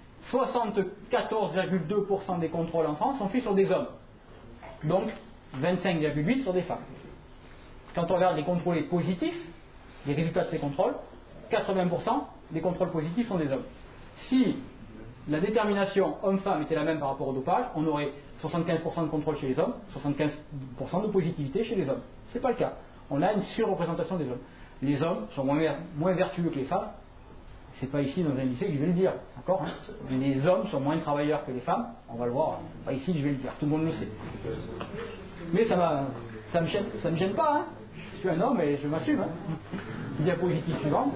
74,2% des contrôles en France sont faits sur des hommes. Donc 25,8% sur des femmes. Quand on regarde les contrôlés positifs, les résultats de ces contrôles, 80% des contrôles positifs sont des hommes. Si la détermination homme-femme était la même par rapport au dopage, on aurait 75% de contrôle chez les hommes, 75% de positivité chez les hommes. Ce n'est pas le cas. On a une surreprésentation des hommes. Les hommes sont moins vertueux que les femmes. C'est pas ici dans un lycée que je vais le dire. D'accord, hein. Les hommes sont moins travailleurs que les femmes. On va le voir. Pas ici que je vais le dire. Tout le monde le sait. Mais ça me gêne pas. Hein. Je suis un homme et je m'assume. Hein. Diapositive suivante.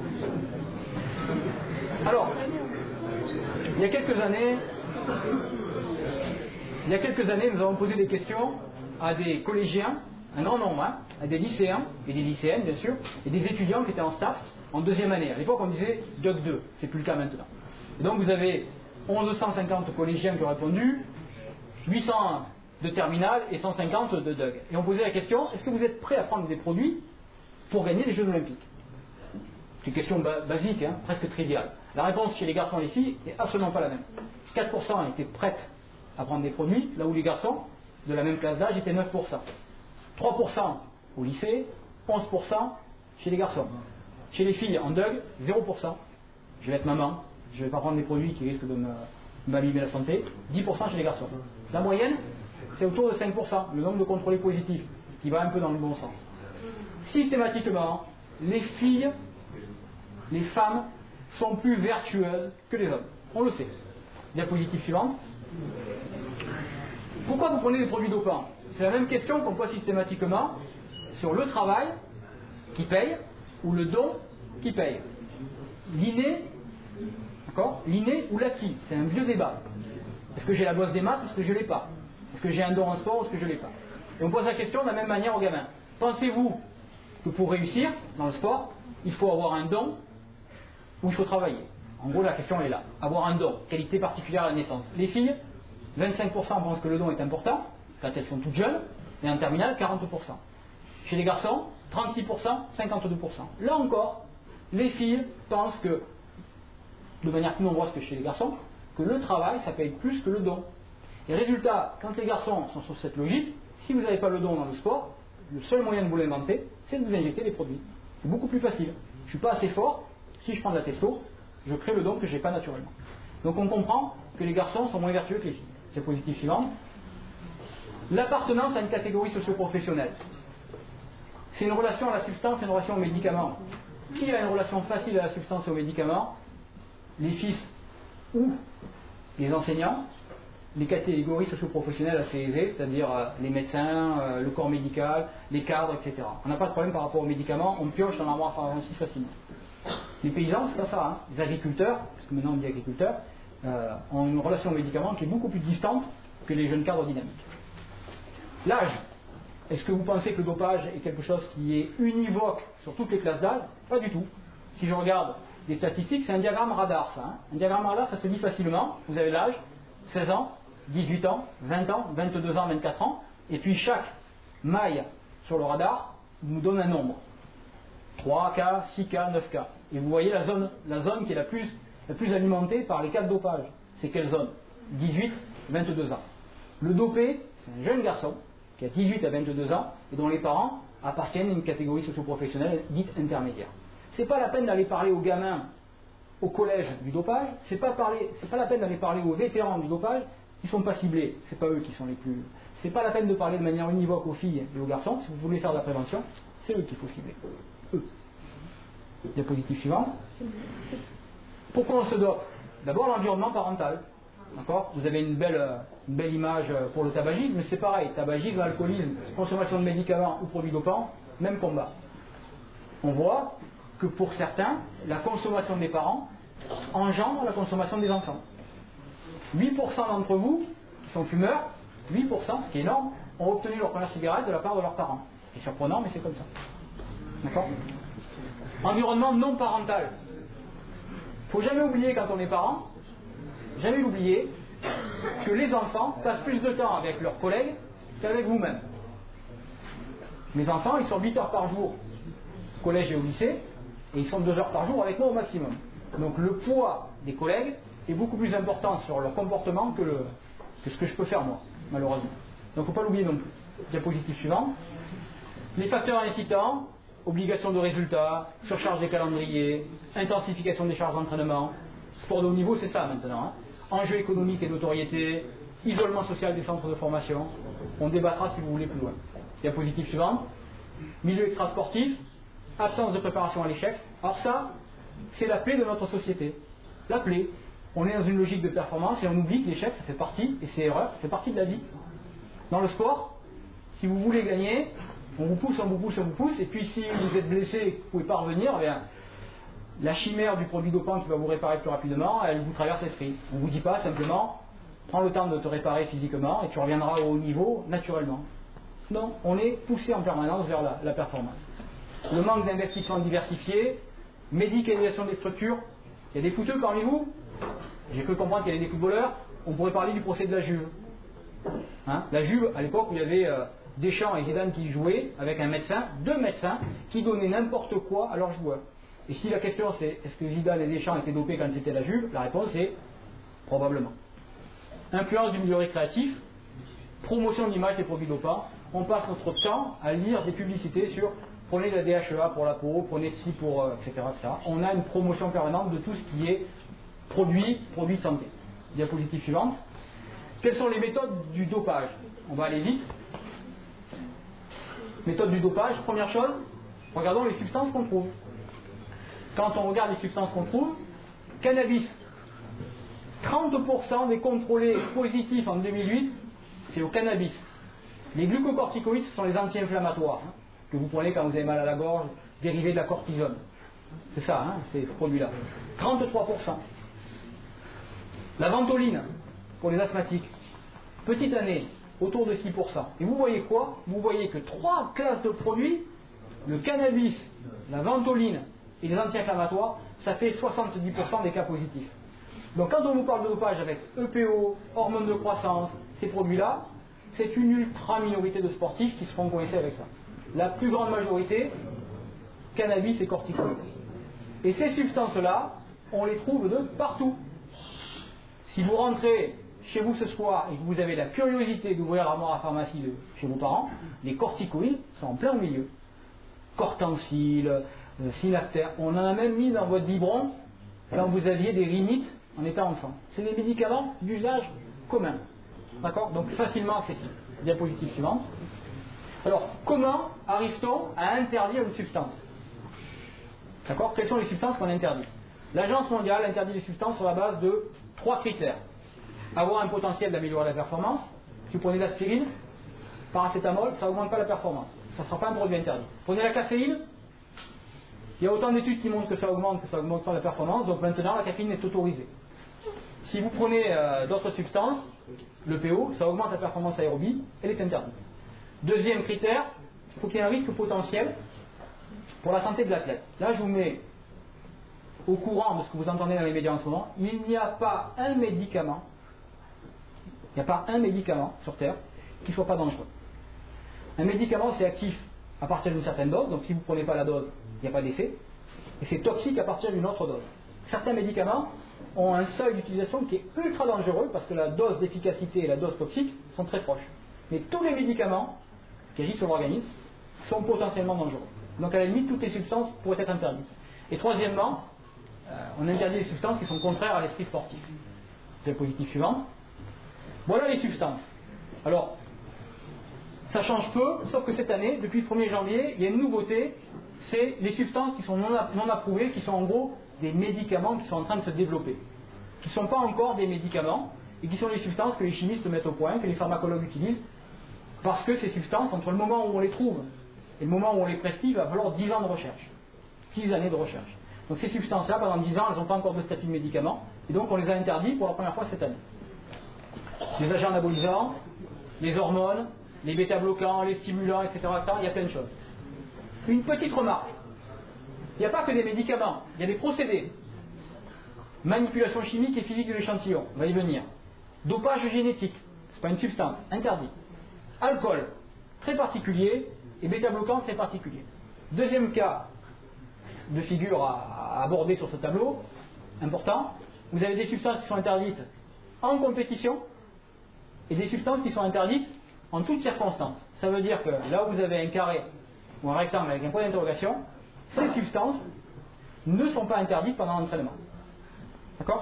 Alors, il y a quelques années, nous avons posé des questions à des collégiens, un grand nombre, hein, à des lycéens et des lycéennes bien sûr, et des étudiants qui étaient en STAPS en deuxième année. À l'époque on disait Doc 2, c'est plus le cas maintenant. Et donc vous avez 1150 collégiens qui ont répondu, 800 de terminale et 150 de DUG. Et on posait la question, est-ce que vous êtes prêts à prendre des produits pour gagner les Jeux Olympiques? C'est une question basique, hein, presque triviale. La réponse chez les garçons et les filles n'est absolument pas la même. 4% étaient prêts à prendre des produits, là où les garçons de la même classe d'âge étaient 9%. 3% au lycée, 11% chez les garçons. Chez les filles, en DUG, 0%. Je vais être maman, je ne vais pas prendre des produits qui risquent de m'abîmer la santé. 10% chez les garçons. La moyenne, c'est autour de 5%, le nombre de contrôlés positifs, qui va un peu dans le bon sens. Systématiquement, les filles, les femmes, sont plus vertueuses que les hommes. On le sait. Diapositive suivante. Pourquoi vous prenez des produits dopants? C'est la même question qu'on pose systématiquement sur le travail qui paye ou le don qui paye. L'inné, d'accord? L'inné ou l'acquis, c'est un vieux débat. Est-ce que j'ai la bosse des maths ou est-ce que je ne l'ai pas? Est-ce que j'ai un don en sport ou est-ce que je ne l'ai pas? Et on pose la question de la même manière aux gamins. Pensez-vous que pour réussir dans le sport, il faut avoir un don ou il faut travailler? En gros, la question est là. Avoir un don, qualité particulière à la naissance. Les filles, 25% pensent que le don est important, quand elles sont toutes jeunes, et en terminale, 40%. Chez les garçons, 36%, 52%. Là encore, les filles pensent que, de manière plus nombreuse que chez les garçons, que le travail, ça paye plus que le don. Et résultat, quand les garçons sont sur cette logique, si vous n'avez pas le don dans le sport, le seul moyen de vous l'inventer, c'est de vous injecter des produits. C'est beaucoup plus facile. Je ne suis pas assez fort, si je prends de la testo, je crée le don que je n'ai pas naturellement. Donc on comprend que les garçons sont moins vertueux que les filles. Diapositive suivante. L'appartenance à une catégorie socio-professionnelle. C'est une relation à la substance et une relation au médicament. Qui a une relation facile à la substance et au médicament? Les fils ou les enseignants. Les catégories socio-professionnelles assez aisées, c'est-à-dire les médecins, le corps médical, les cadres, etc. On n'a pas de problème par rapport aux médicaments, on pioche dans l'armoire pharmaceutique facilement. Les paysans, c'est pas ça. Hein. Les agriculteurs, parce que maintenant on dit agriculteurs, ont une relation aux médicaments qui est beaucoup plus distante que les jeunes cadres dynamiques. L'âge. Est-ce que vous pensez que le dopage est quelque chose qui est univoque sur toutes les classes d'âge? Pas du tout. Si je regarde les statistiques, c'est un diagramme radar, ça. Hein. Un diagramme radar, ça se lit facilement. Vous avez l'âge, 16 ans, 18 ans, 20 ans, 22 ans, 24 ans, et puis chaque maille sur le radar nous donne un nombre. 3K, 6K, 9K. Et vous voyez la zone qui est la plus alimentée par les cas de dopage. C'est quelle zone? 18, 22 ans. Le dopé, c'est un jeune garçon qui a 18 à 22 ans et dont les parents appartiennent à une catégorie socio-professionnelle dite intermédiaire. C'est pas la peine d'aller parler aux gamins au collège du dopage, c'est pas la peine d'aller parler aux vétérans du dopage, ils ne sont pas ciblés, c'est pas eux qui sont les plus. C'est pas la peine de parler de manière univoque aux filles et aux garçons, si vous voulez faire de la prévention, c'est eux qu'il faut cibler. Eux. Diapositive suivante. Pourquoi on se dope? D'abord l'environnement parental. D'accord? Vous avez une belle image pour le tabagisme, mais c'est pareil, tabagisme, alcoolisme, consommation de médicaments ou produits dopants, même combat. On voit que pour certains, la consommation des parents engendre la consommation des enfants. 8% d'entre vous, qui sont fumeurs, 8%, ce qui est énorme, ont obtenu leur première cigarette de la part de leurs parents. C'est surprenant, mais c'est comme ça. D'accord? Environnement non parental. Il ne faut jamais oublier quand on est parent, jamais l'oublier, que les enfants passent plus de temps avec leurs collègues qu'avec vous-même. Mes enfants, ils sont 8 heures par jour au collège et au lycée, et ils sont 2 heures par jour avec moi au maximum. Donc le poids des collègues est beaucoup plus important sur leur comportement que ce que je peux faire moi, malheureusement. Donc il ne faut pas l'oublier non plus. Diapositive suivante. Les facteurs incitants, obligation de résultats, surcharge des calendriers, intensification des charges d'entraînement. Sport de haut niveau, c'est ça maintenant. Hein. Enjeux économiques et notoriété, isolement social des centres de formation. On débattra si vous voulez plus loin. Diapositive suivante. Milieu extrasportif, absence de préparation à l'échec. Alors ça, c'est la plaie de notre société. La plaie. On est dans une logique de performance et on oublie que l'échec, ça fait partie, et c'est erreur, ça fait partie de la vie. Dans le sport, si vous voulez gagner, on vous pousse, on vous pousse, on vous pousse, et puis si vous êtes blessé et que vous ne pouvez pas revenir, eh bien, la chimère du produit dopant qui va vous réparer plus rapidement, elle vous traverse l'esprit. On ne vous dit pas simplement, prends le temps de te réparer physiquement et tu reviendras au haut niveau naturellement. Non, on est poussé en permanence vers la performance. Le manque d'investissement diversifié, médicalisation des structures. Il y a des footeux parmi vous. J'ai cru comprendre qu'il y avait des footballeurs. On pourrait parler du procès de la Juve. Hein, la Juve, à l'époque où il y avait Deschamps et Zidane qui jouaient avec un médecin, 2 médecins qui donnaient n'importe quoi à leurs joueurs. Et si la question c'est est-ce que Zidane et Deschamps étaient dopés quand c'était la Juve, la réponse est probablement. Influence du milieu récréatif, promotion de l'image des produits dopants. On passe notre temps à lire des publicités sur prenez la DHEA pour la peau, prenez ci pour etc., etc. On a une promotion permanente de tout ce qui est produit de santé. Diapositive suivante. Quelles sont les méthodes du dopage? On va aller vite. Méthode du dopage, première chose, regardons les substances qu'on trouve. Quand on regarde les substances qu'on trouve, cannabis, 30% des contrôlés positifs en 2008, c'est au cannabis. Les glucocorticoïdes, ce sont les anti-inflammatoires, hein, que vous prenez quand vous avez mal à la gorge, dérivés de la cortisone. C'est ça, hein, ces produits-là. 33%. La ventoline, pour les asthmatiques, petite année, autour de 6%. Et vous voyez quoi? Vous voyez que 3 classes de produits, le cannabis, la ventoline et les anti-inflammatoires, ça fait 70% des cas positifs. Donc quand on vous parle de dopage avec EPO, hormones de croissance, ces produits-là, c'est une ultra minorité de sportifs qui se font coincer avec ça. La plus grande majorité, cannabis et corticoïdes. Et ces substances-là, on les trouve de partout. Si vous rentrez chez vous ce soir et que vous avez la curiosité d'ouvrir l'armoire à pharmacie de chez vos parents, les corticoïdes sont en plein au milieu. Cortensil, Synapter, on en a même mis dans votre biberon quand vous aviez des rhinites en étant enfant. C'est des médicaments d'usage commun. D'accord? Donc facilement accessible. Diapositive suivante. Alors, comment arrive-t-on à interdire une substance? D'accord? Quelles sont les substances qu'on interdit? L'Agence mondiale interdit les substances sur la base de 3 critères. Avoir un potentiel d'améliorer la performance. Si vous prenez l'aspirine, paracétamol, ça n'augmente pas la performance. Ça ne sera pas un produit interdit. Prenez la caféine, il y a autant d'études qui montrent que ça augmente pas la performance, donc maintenant la caféine est autorisée. Si vous prenez d'autres substances, le PO, ça augmente la performance aérobie, elle est interdite. Deuxième critère, il faut qu'il y ait un risque potentiel pour la santé de l'athlète. Là, je vous mets au courant de ce que vous entendez dans les médias en ce moment. Il n'y a pas un médicament sur Terre qui ne soit pas dangereux. Un médicament, c'est actif à partir d'une certaine dose, donc si vous ne prenez pas la dose, il n'y a pas d'effet, et c'est toxique à partir d'une autre dose. Certains médicaments ont un seuil d'utilisation qui est ultra dangereux parce que la dose d'efficacité et la dose toxique sont très proches. Mais tous les médicaments qui agissent sur l'organisme sont potentiellement dangereux. Donc à la limite, toutes les substances pourraient être interdites. Et troisièmement, on interdit les substances qui sont contraires à l'esprit sportif. Diapositive suivante. Voilà les substances. Alors, ça change peu, sauf que cette année, depuis le 1er janvier, il y a une nouveauté, c'est les substances qui sont non approuvées, qui sont en gros des médicaments qui sont en train de se développer, qui ne sont pas encore des médicaments, et qui sont les substances que les chimistes mettent au point, que les pharmacologues utilisent, parce que ces substances, entre le moment où on les trouve et le moment où on les prescrit, il va falloir 10 ans de recherche, 10 années de recherche. Donc ces substances-là, pendant 10 ans, elles n'ont pas encore de statut de médicament, et donc on les a interdites pour la première fois cette année. Les agents anabolisants, les hormones, les bêta-bloquants, les stimulants, etc., il y a plein de choses. Une petite remarque. Il n'y a pas que des médicaments, il y a des procédés. Manipulation chimique et physique de l'échantillon, on va y venir. Dopage génétique, c'est pas une substance, interdit. Alcool, très particulier, et bêta-bloquant, très particulier. Deuxième cas de figure à aborder sur ce tableau, important, vous avez des substances qui sont interdites en compétition, et des substances qui sont interdites en toutes circonstances. Ça veut dire que là où vous avez un carré ou un rectangle avec un point d'interrogation, ces substances ne sont pas interdites pendant l'entraînement. D'accord ?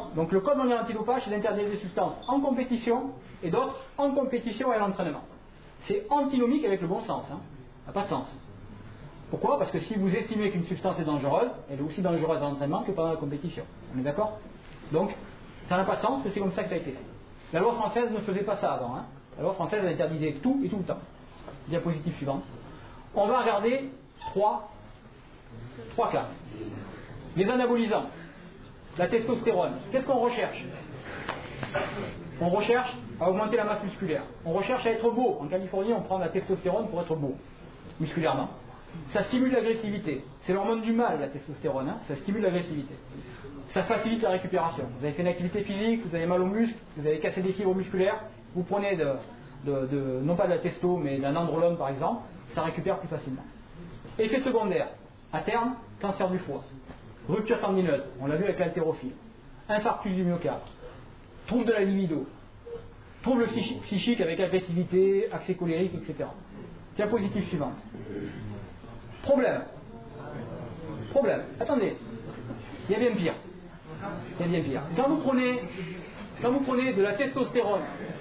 Donc le code mondial antidopage, c'est d'interdire des substances en compétition et d'autres en compétition et à l'entraînement. C'est antinomique avec le bon sens. Ça n'a pas de sens. Pourquoi ? Parce que si vous estimez qu'une substance est dangereuse, elle est aussi dangereuse à l'entraînement que pendant la compétition. On est d'accord ? Donc, ça n'a pas de sens, c'est comme ça que ça a été fait. La loi française ne faisait pas ça avant. La loi française elle interdisait tout et tout le temps. Diapositive suivante. On va regarder trois cas. Les anabolisants, la testostérone. Qu'est-ce qu'on recherche ? On recherche à augmenter la masse musculaire. On recherche à être beau. En Californie, on prend la testostérone pour être beau, musculairement. Ça stimule l'agressivité. C'est l'hormone du mal, la testostérone. Ça stimule l'agressivité. Ça facilite la récupération. Vous avez fait une activité physique, vous avez mal aux muscles, vous avez cassé des fibres musculaires, vous prenez non pas de la testo, mais d'un androlone par exemple, ça récupère plus facilement. Effet secondaire, à terme, cancer du foie, rupture tendineuse, on l'a vu avec l'haltérophile, infarctus du myocarde, trouble de la libido, trouble psychique avec agressivité, accès colérique, etc. Diapositive suivante. Problème. Attendez, il y a bien pire. Quand vous prenez de la testostérone,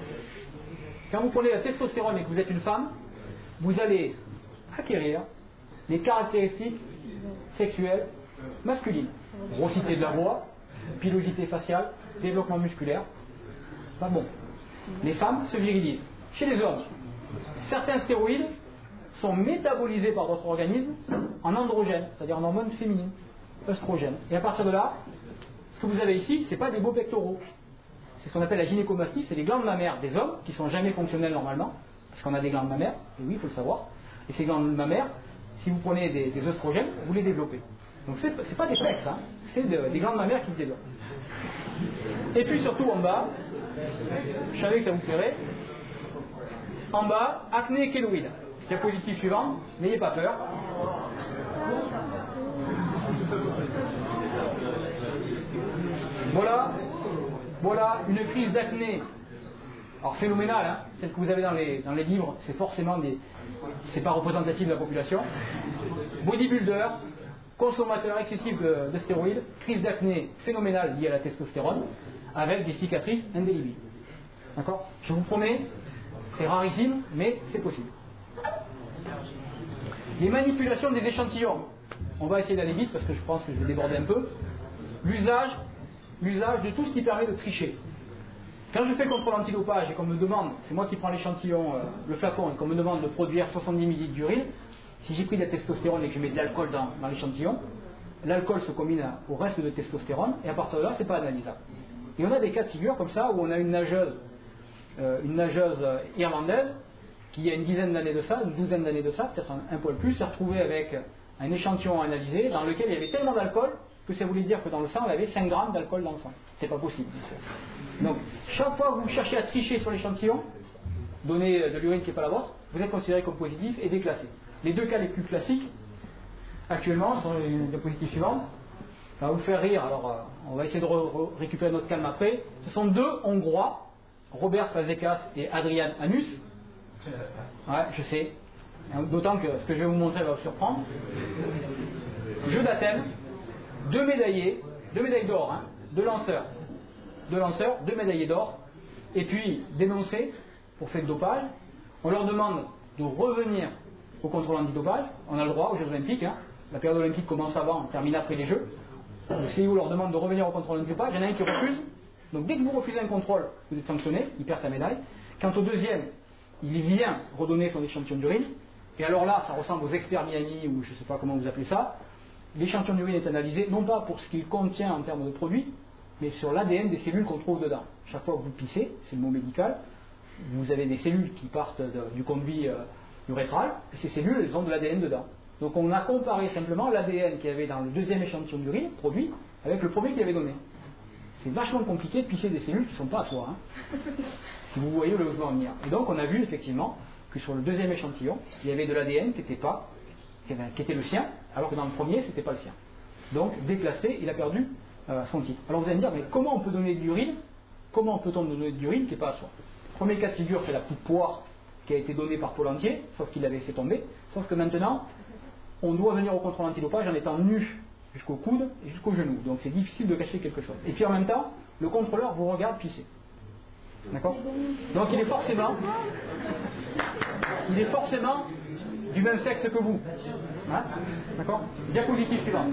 et que vous êtes une femme, vous allez acquérir les caractéristiques sexuelles masculines. Grossité de la voix, pilosité faciale, développement musculaire. Pas bon. Les femmes se virilisent. Chez les hommes, certains stéroïdes sont métabolisés par votre organisme en androgènes, c'est-à-dire en hormones féminines, œstrogènes. Et à partir de là, ce que vous avez ici, ce n'est pas des beaux pectoraux. C'est ce qu'on appelle la gynécomastie, c'est les glandes mammaires des hommes qui ne sont jamais fonctionnelles normalement, parce qu'on a des glandes mammaires, et oui, il faut le savoir. Et ces glandes mammaires, si vous prenez des œstrogènes, vous les développez. Donc ce n'est pas des pecs, c'est des glandes mammaires qui se développent. Et puis surtout en bas, je savais que ça vous plairait, en bas, acné kéloïde. Diapositive suivante, n'ayez pas peur. Voilà une crise d'acné. Alors phénoménale, celle que vous avez dans les livres, c'est forcément c'est pas représentatif de la population. Bodybuilder, consommateur excessif de stéroïdes, crise d'acné phénoménale liée à la testostérone, avec des cicatrices indélébiles. D'accord ? Je vous promets, c'est rarissime, mais c'est possible. Les manipulations des échantillons. On va essayer d'aller vite parce que je pense que je vais déborder un peu. L'usage de tout ce qui permet de tricher. Quand je fais le contrôle antidopage et qu'on me demande, c'est moi qui prends l'échantillon, le flacon, et qu'on me demande de produire 70 ml d'urine, si j'ai pris de la testostérone et que je mets de l'alcool dans l'échantillon, l'alcool se combine au reste de testostérone et à partir de là, c'est pas analysable. Et on a des cas de figure comme ça où on a une nageuse irlandaise qui, il y a une dizaine d'années de ça, une douzaine d'années de ça, peut-être un poil plus, s'est retrouvée avec un échantillon analysé dans lequel il y avait tellement d'alcool que ça voulait dire que dans le sang, il y avait 5 grammes d'alcool dans le sang. C'est pas possible. Donc, chaque fois que vous cherchez à tricher sur l'échantillon, donner de l'urine qui n'est pas la vôtre, vous êtes considéré comme positif et déclassé. Les deux cas les plus classiques, actuellement, sont les diapositives suivantes. Ça va vous faire rire, alors on va essayer de récupérer notre calme après. Ce sont deux Hongrois, Robert Fazekas et Adrian Anus. Ouais, je sais. D'autant que ce que je vais vous montrer va vous surprendre. Jeux d'Athènes, deux médaillés d'or, hein, deux lanceurs, deux médaillés d'or, et puis dénoncés pour fait de dopage. On leur demande de revenir au contrôle antidopage. On a le droit aux Jeux Olympiques. Hein. La période olympique commence avant, termine après les Jeux. Le CIO leur demande de revenir au contrôle antidopage. Il y en a un qui refuse. Donc dès que vous refusez un contrôle, vous êtes sanctionné, il perd sa médaille. Quant au deuxième, il vient redonner son échantillon d'urine. Et alors là, ça ressemble aux experts Miami, ou je ne sais pas comment vous appelez ça. L'échantillon d'urine est analysé, non pas pour ce qu'il contient en termes de produits, mais sur l'ADN des cellules qu'on trouve dedans. Chaque fois que vous pissez, c'est le mot médical, vous avez des cellules qui partent du conduit urétral, et ces cellules, elles ont de l'ADN dedans. Donc on a comparé simplement l'ADN qu'il y avait dans le deuxième échantillon d'urine, produit, avec le premier qu'il avait donné. C'est vachement compliqué de pisser des cellules qui ne sont pas à soi. Hein. Si vous voyez où je veux en venir. Et donc on a vu effectivement que sur le deuxième échantillon, il y avait de l'ADN qui était le sien, alors que dans le premier, ce n'était pas le sien. Donc, déclassé, il a perdu son titre. Alors vous allez me dire, mais comment on peut donner de l'urine? Comment peut-on donner de l'urine qui n'est pas à soi? Premier cas de figure, c'est la petite poire qui a été donnée par Paul Entier, sauf qu'il l'avait laissé tomber. Sauf que maintenant, on doit venir au contrôle antidopage en étant nu jusqu'au coude et jusqu'au genou. Donc c'est difficile de cacher quelque chose. Et puis en même temps, le contrôleur vous regarde pisser. D'accord? Donc il est forcément du même sexe que vous. Hein? D'accord? Diapositive suivante.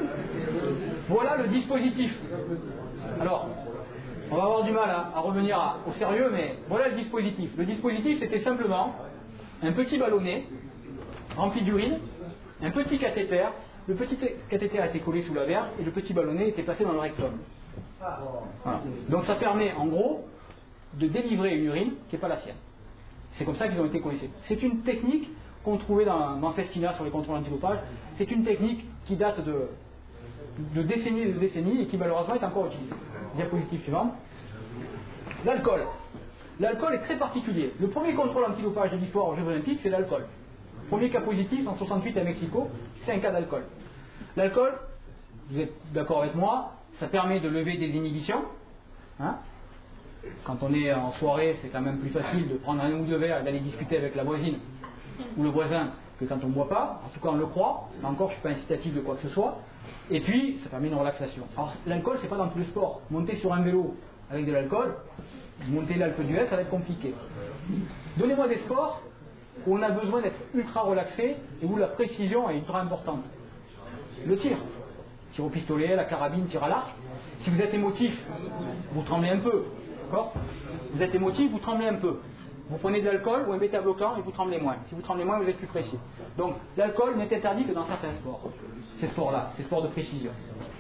Voilà le dispositif. Alors, on va avoir du mal à revenir au sérieux, mais voilà le dispositif. Le dispositif, c'était simplement un petit ballonnet rempli d'urine, un petit cathéter. Le petit cathéter a été collé sous la verge et le petit ballonnet était placé dans le rectum. Voilà. Donc ça permet en gros de délivrer une urine qui n'est pas la sienne. C'est comme ça qu'ils ont été connaissés. C'est une technique qu'on trouvait dans Festina sur les contrôles antidopage. C'est une technique qui date de décennies et de décennies et qui malheureusement est encore utilisée. Diapositive suivante. L'alcool. L'alcool est très particulier. Le premier contrôle antidopage de l'histoire aux Jeux Olympiques, c'est l'alcool. Premier cas positif en 68 à Mexico, c'est un cas d'alcool. L'alcool, vous êtes d'accord avec moi, ça permet de lever des inhibitions. Hein? Quand on est en soirée, c'est quand même plus facile de prendre un ou deux verres et d'aller discuter avec la voisine ou le voisin que quand on ne boit pas. En tout cas, on le croit. Là encore, je ne suis pas incitatif de quoi que ce soit. Et puis, ça permet une relaxation. Alors, l'alcool, c'est pas dans tous les sports. Monter sur un vélo avec de l'alcool, monter l'Alpe d'Huez, ça va être compliqué. Donnez-moi des sports où on a besoin d'être ultra relaxé et où la précision est ultra importante. Le tir au pistolet, la carabine, tir à l'arc. Si vous êtes émotif, vous tremblez un peu. D'accord? Vous êtes émotif, vous tremblez un peu. Vous prenez de l'alcool ou un bêta-bloquant et vous tremblez moins. Si vous tremblez moins, vous êtes plus précis. Donc l'alcool n'est interdit que dans certains sports. Ces sports-là, ces sports de précision.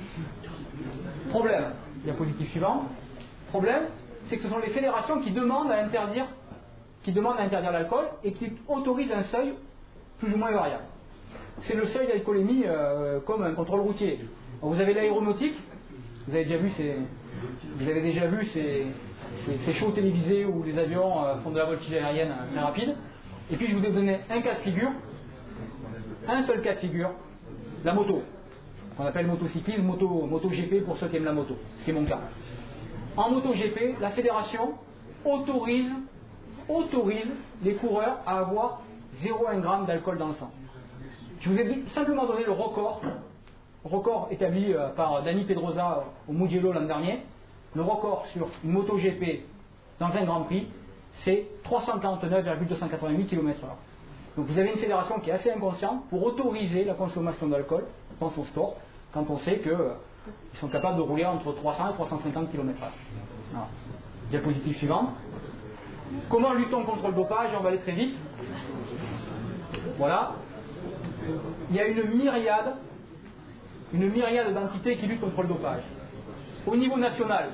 Problème, diapositive suivante. Problème, c'est que ce sont les fédérations qui demandent à interdire l'alcool et qui autorisent un seuil plus ou moins variable. C'est le seuil d'alcoolémie comme un contrôle routier. Alors, vous avez l'aéronautique, vous avez déjà vu ces shows télévisés où les avions font de la voltige aérienne très rapide. Et puis je vous ai donné un cas de figure, un seul cas de figure, la moto. On appelle motocyclisme, moto GP pour ceux qui aiment la moto, ce qui est mon cas. En moto GP, la fédération autorise les coureurs à avoir 0,1 g d'alcool dans le sang. Je vous ai simplement donné le record établi par Dani Pedrosa au Mugello l'an dernier. Le record sur une moto GP dans un Grand Prix, c'est 349,288 km/h. Donc vous avez une fédération qui est assez inconsciente pour autoriser la consommation d'alcool dans son sport, quand on sait qu'ils sont capables de rouler entre 300 et 350 km/h. Voilà. Diapositive suivante. Comment lutte-t-on contre le dopage? On va aller très vite. Voilà. Il y a une myriade d'entités qui luttent contre le dopage. Au niveau national,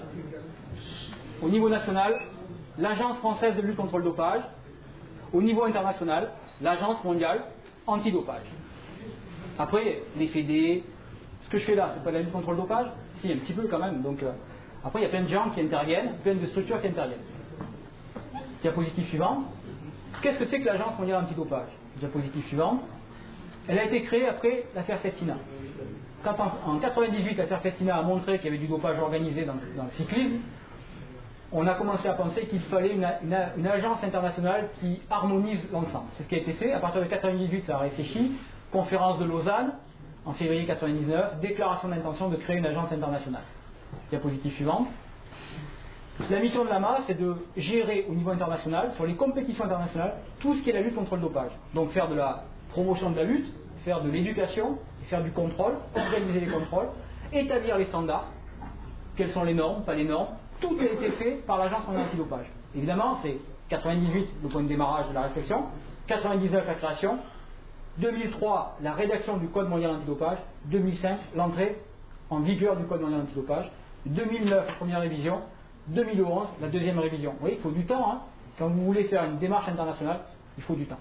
l'Agence française de lutte contre le dopage. Au niveau international, l'Agence mondiale antidopage. Après, les fédés, ce que je fais là, c'est pas de la lutte contre le dopage? Si, un petit peu quand même. Donc, après, il y a plein de gens qui interviennent, plein de structures qui interviennent. Diapositive suivante. Qu'est-ce que c'est que l'Agence mondiale antidopage? Diapositive suivante. Elle a été créée après l'affaire Festina. Quand en 98, l'affaire Festina a montré qu'il y avait du dopage organisé dans le cyclisme, on a commencé à penser qu'il fallait une agence internationale qui harmonise l'ensemble. C'est ce qui a été fait. À partir de 1998, ça a réfléchi. Conférence de Lausanne, en février 1999, déclaration d'intention de créer une agence internationale. Diapositive suivante. La mission de l'AMA, c'est de gérer au niveau international, sur les compétitions internationales, tout ce qui est la lutte contre le dopage. Donc faire de la promotion de la lutte, faire de l'éducation, faire du contrôle, organiser les contrôles, établir les standards, quelles sont les normes, pas les normes. Tout a été fait par l'Agence mondiale antidopage. Évidemment, c'est 98 le point de démarrage de la réflexion, 99 la création, 2003 la rédaction du Code mondial antidopage, 2005 l'entrée en vigueur du Code mondial antidopage, 2009 la première révision, 2011 la deuxième révision. Vous voyez, il faut du temps. Hein. Quand vous voulez faire une démarche internationale, il faut du temps.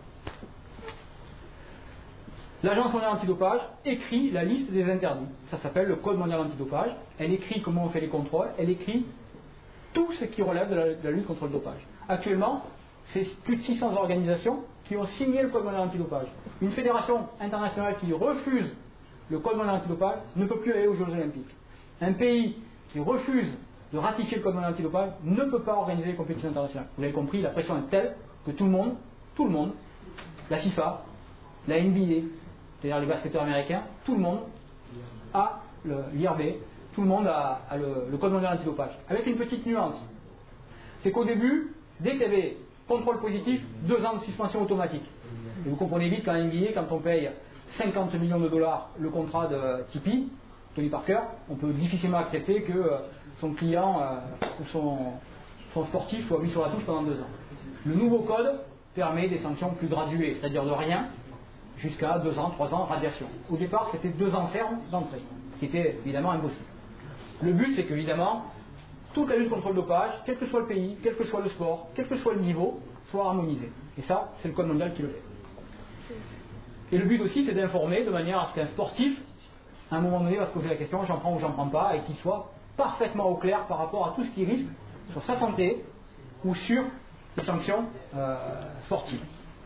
L'Agence mondiale antidopage écrit la liste des interdits. Ça s'appelle le Code mondial antidopage. Elle écrit comment on fait les contrôles. Elle écrit tout ce qui relève de la lutte contre le dopage. Actuellement, c'est plus de 600 organisations qui ont signé le Code mondial antidopage. Une fédération internationale qui refuse le Code mondial antidopage ne peut plus aller aux Jeux Olympiques. Un pays qui refuse de ratifier le Code mondial antidopage ne peut pas organiser les compétitions internationales. Vous l'avez compris, la pression est telle que tout le monde, la FIFA, la NBA, c'est-à-dire les basketteurs américains, tout le monde a l'IRB, tout le monde a le Code mondial antidopage. Avec une petite nuance, c'est qu'au début, dès qu'il y avait contrôle positif, 2 ans de suspension automatique. Et vous comprenez vite qu'en NBA, quand on paye 50 millions de dollars le contrat de Tipeee, Tony Parker, on peut difficilement accepter que son client ou son sportif soit mis sur la touche pendant 2 ans. Le nouveau code permet des sanctions plus graduées, c'est-à-dire de rien jusqu'à 2 ans, 3 ans, radiation. Au départ, c'était 2 ans ferme d'entrée, ce qui était évidemment impossible. Le but, c'est qu'évidemment, toute la lutte contre le dopage, quel que soit le pays, quel que soit le sport, quel que soit le niveau, soit harmonisée. Et ça, c'est le Code mondial qui le fait. Et le but aussi, c'est d'informer de manière à ce qu'un sportif, à un moment donné, va se poser la question, j'en prends ou j'en prends pas, et qu'il soit parfaitement au clair par rapport à tout ce qui risque sur sa santé ou sur les sanctions sportives.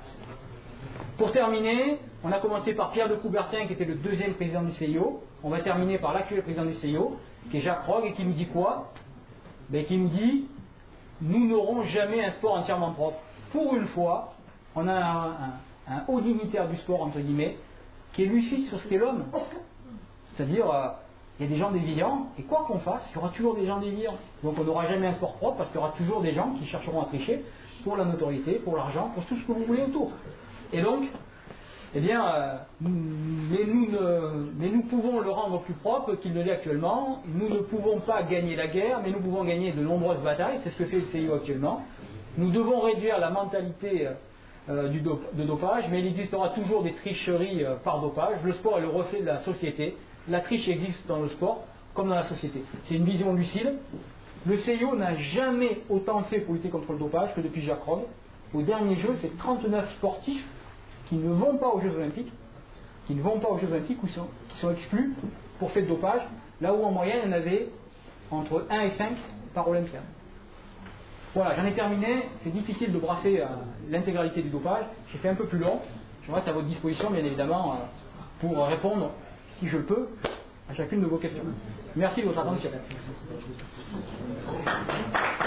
Pour terminer, on a commencé par Pierre de Coubertin, qui était le 2e président du CIO. On va terminer par l'actuel président du CIO, qui est Jacques Rogge, et qui nous dit quoi? Qui nous dit, nous n'aurons jamais un sport entièrement propre. Pour une fois, on a un haut dignitaire du sport, entre guillemets, qui est lucide sur ce qu'est l'homme. C'est-à-dire, il y a des gens déviants, et quoi qu'on fasse, il y aura toujours des gens déviants. Donc on n'aura jamais un sport propre, parce qu'il y aura toujours des gens qui chercheront à tricher pour la notoriété, pour l'argent, pour tout ce que vous voulez autour. Et donc, eh bien, mais nous pouvons le rendre plus propre qu'il ne l'est actuellement. Nous ne pouvons pas gagner la guerre, mais nous pouvons gagner de nombreuses batailles. C'est ce que fait le CIO actuellement. Nous devons réduire la mentalité de dopage, mais il existera toujours des tricheries par dopage. Le sport est le reflet de la société. La triche existe dans le sport comme dans la société. C'est une vision lucide. Le CIO n'a jamais autant fait pour lutter contre le dopage que depuis Jacques Rogge. Au dernier jeu, c'est 39 sportifs qui ne vont pas aux Jeux Olympiques, ou qui sont exclus pour fait de dopage, là où en moyenne il y en avait entre 1 et 5 par Olympien. Voilà, j'en ai terminé. C'est difficile de brasser l'intégralité du dopage. J'ai fait un peu plus long. Je reste à votre disposition, bien évidemment, pour répondre, si je le peux, à chacune de vos questions. Merci de votre attention.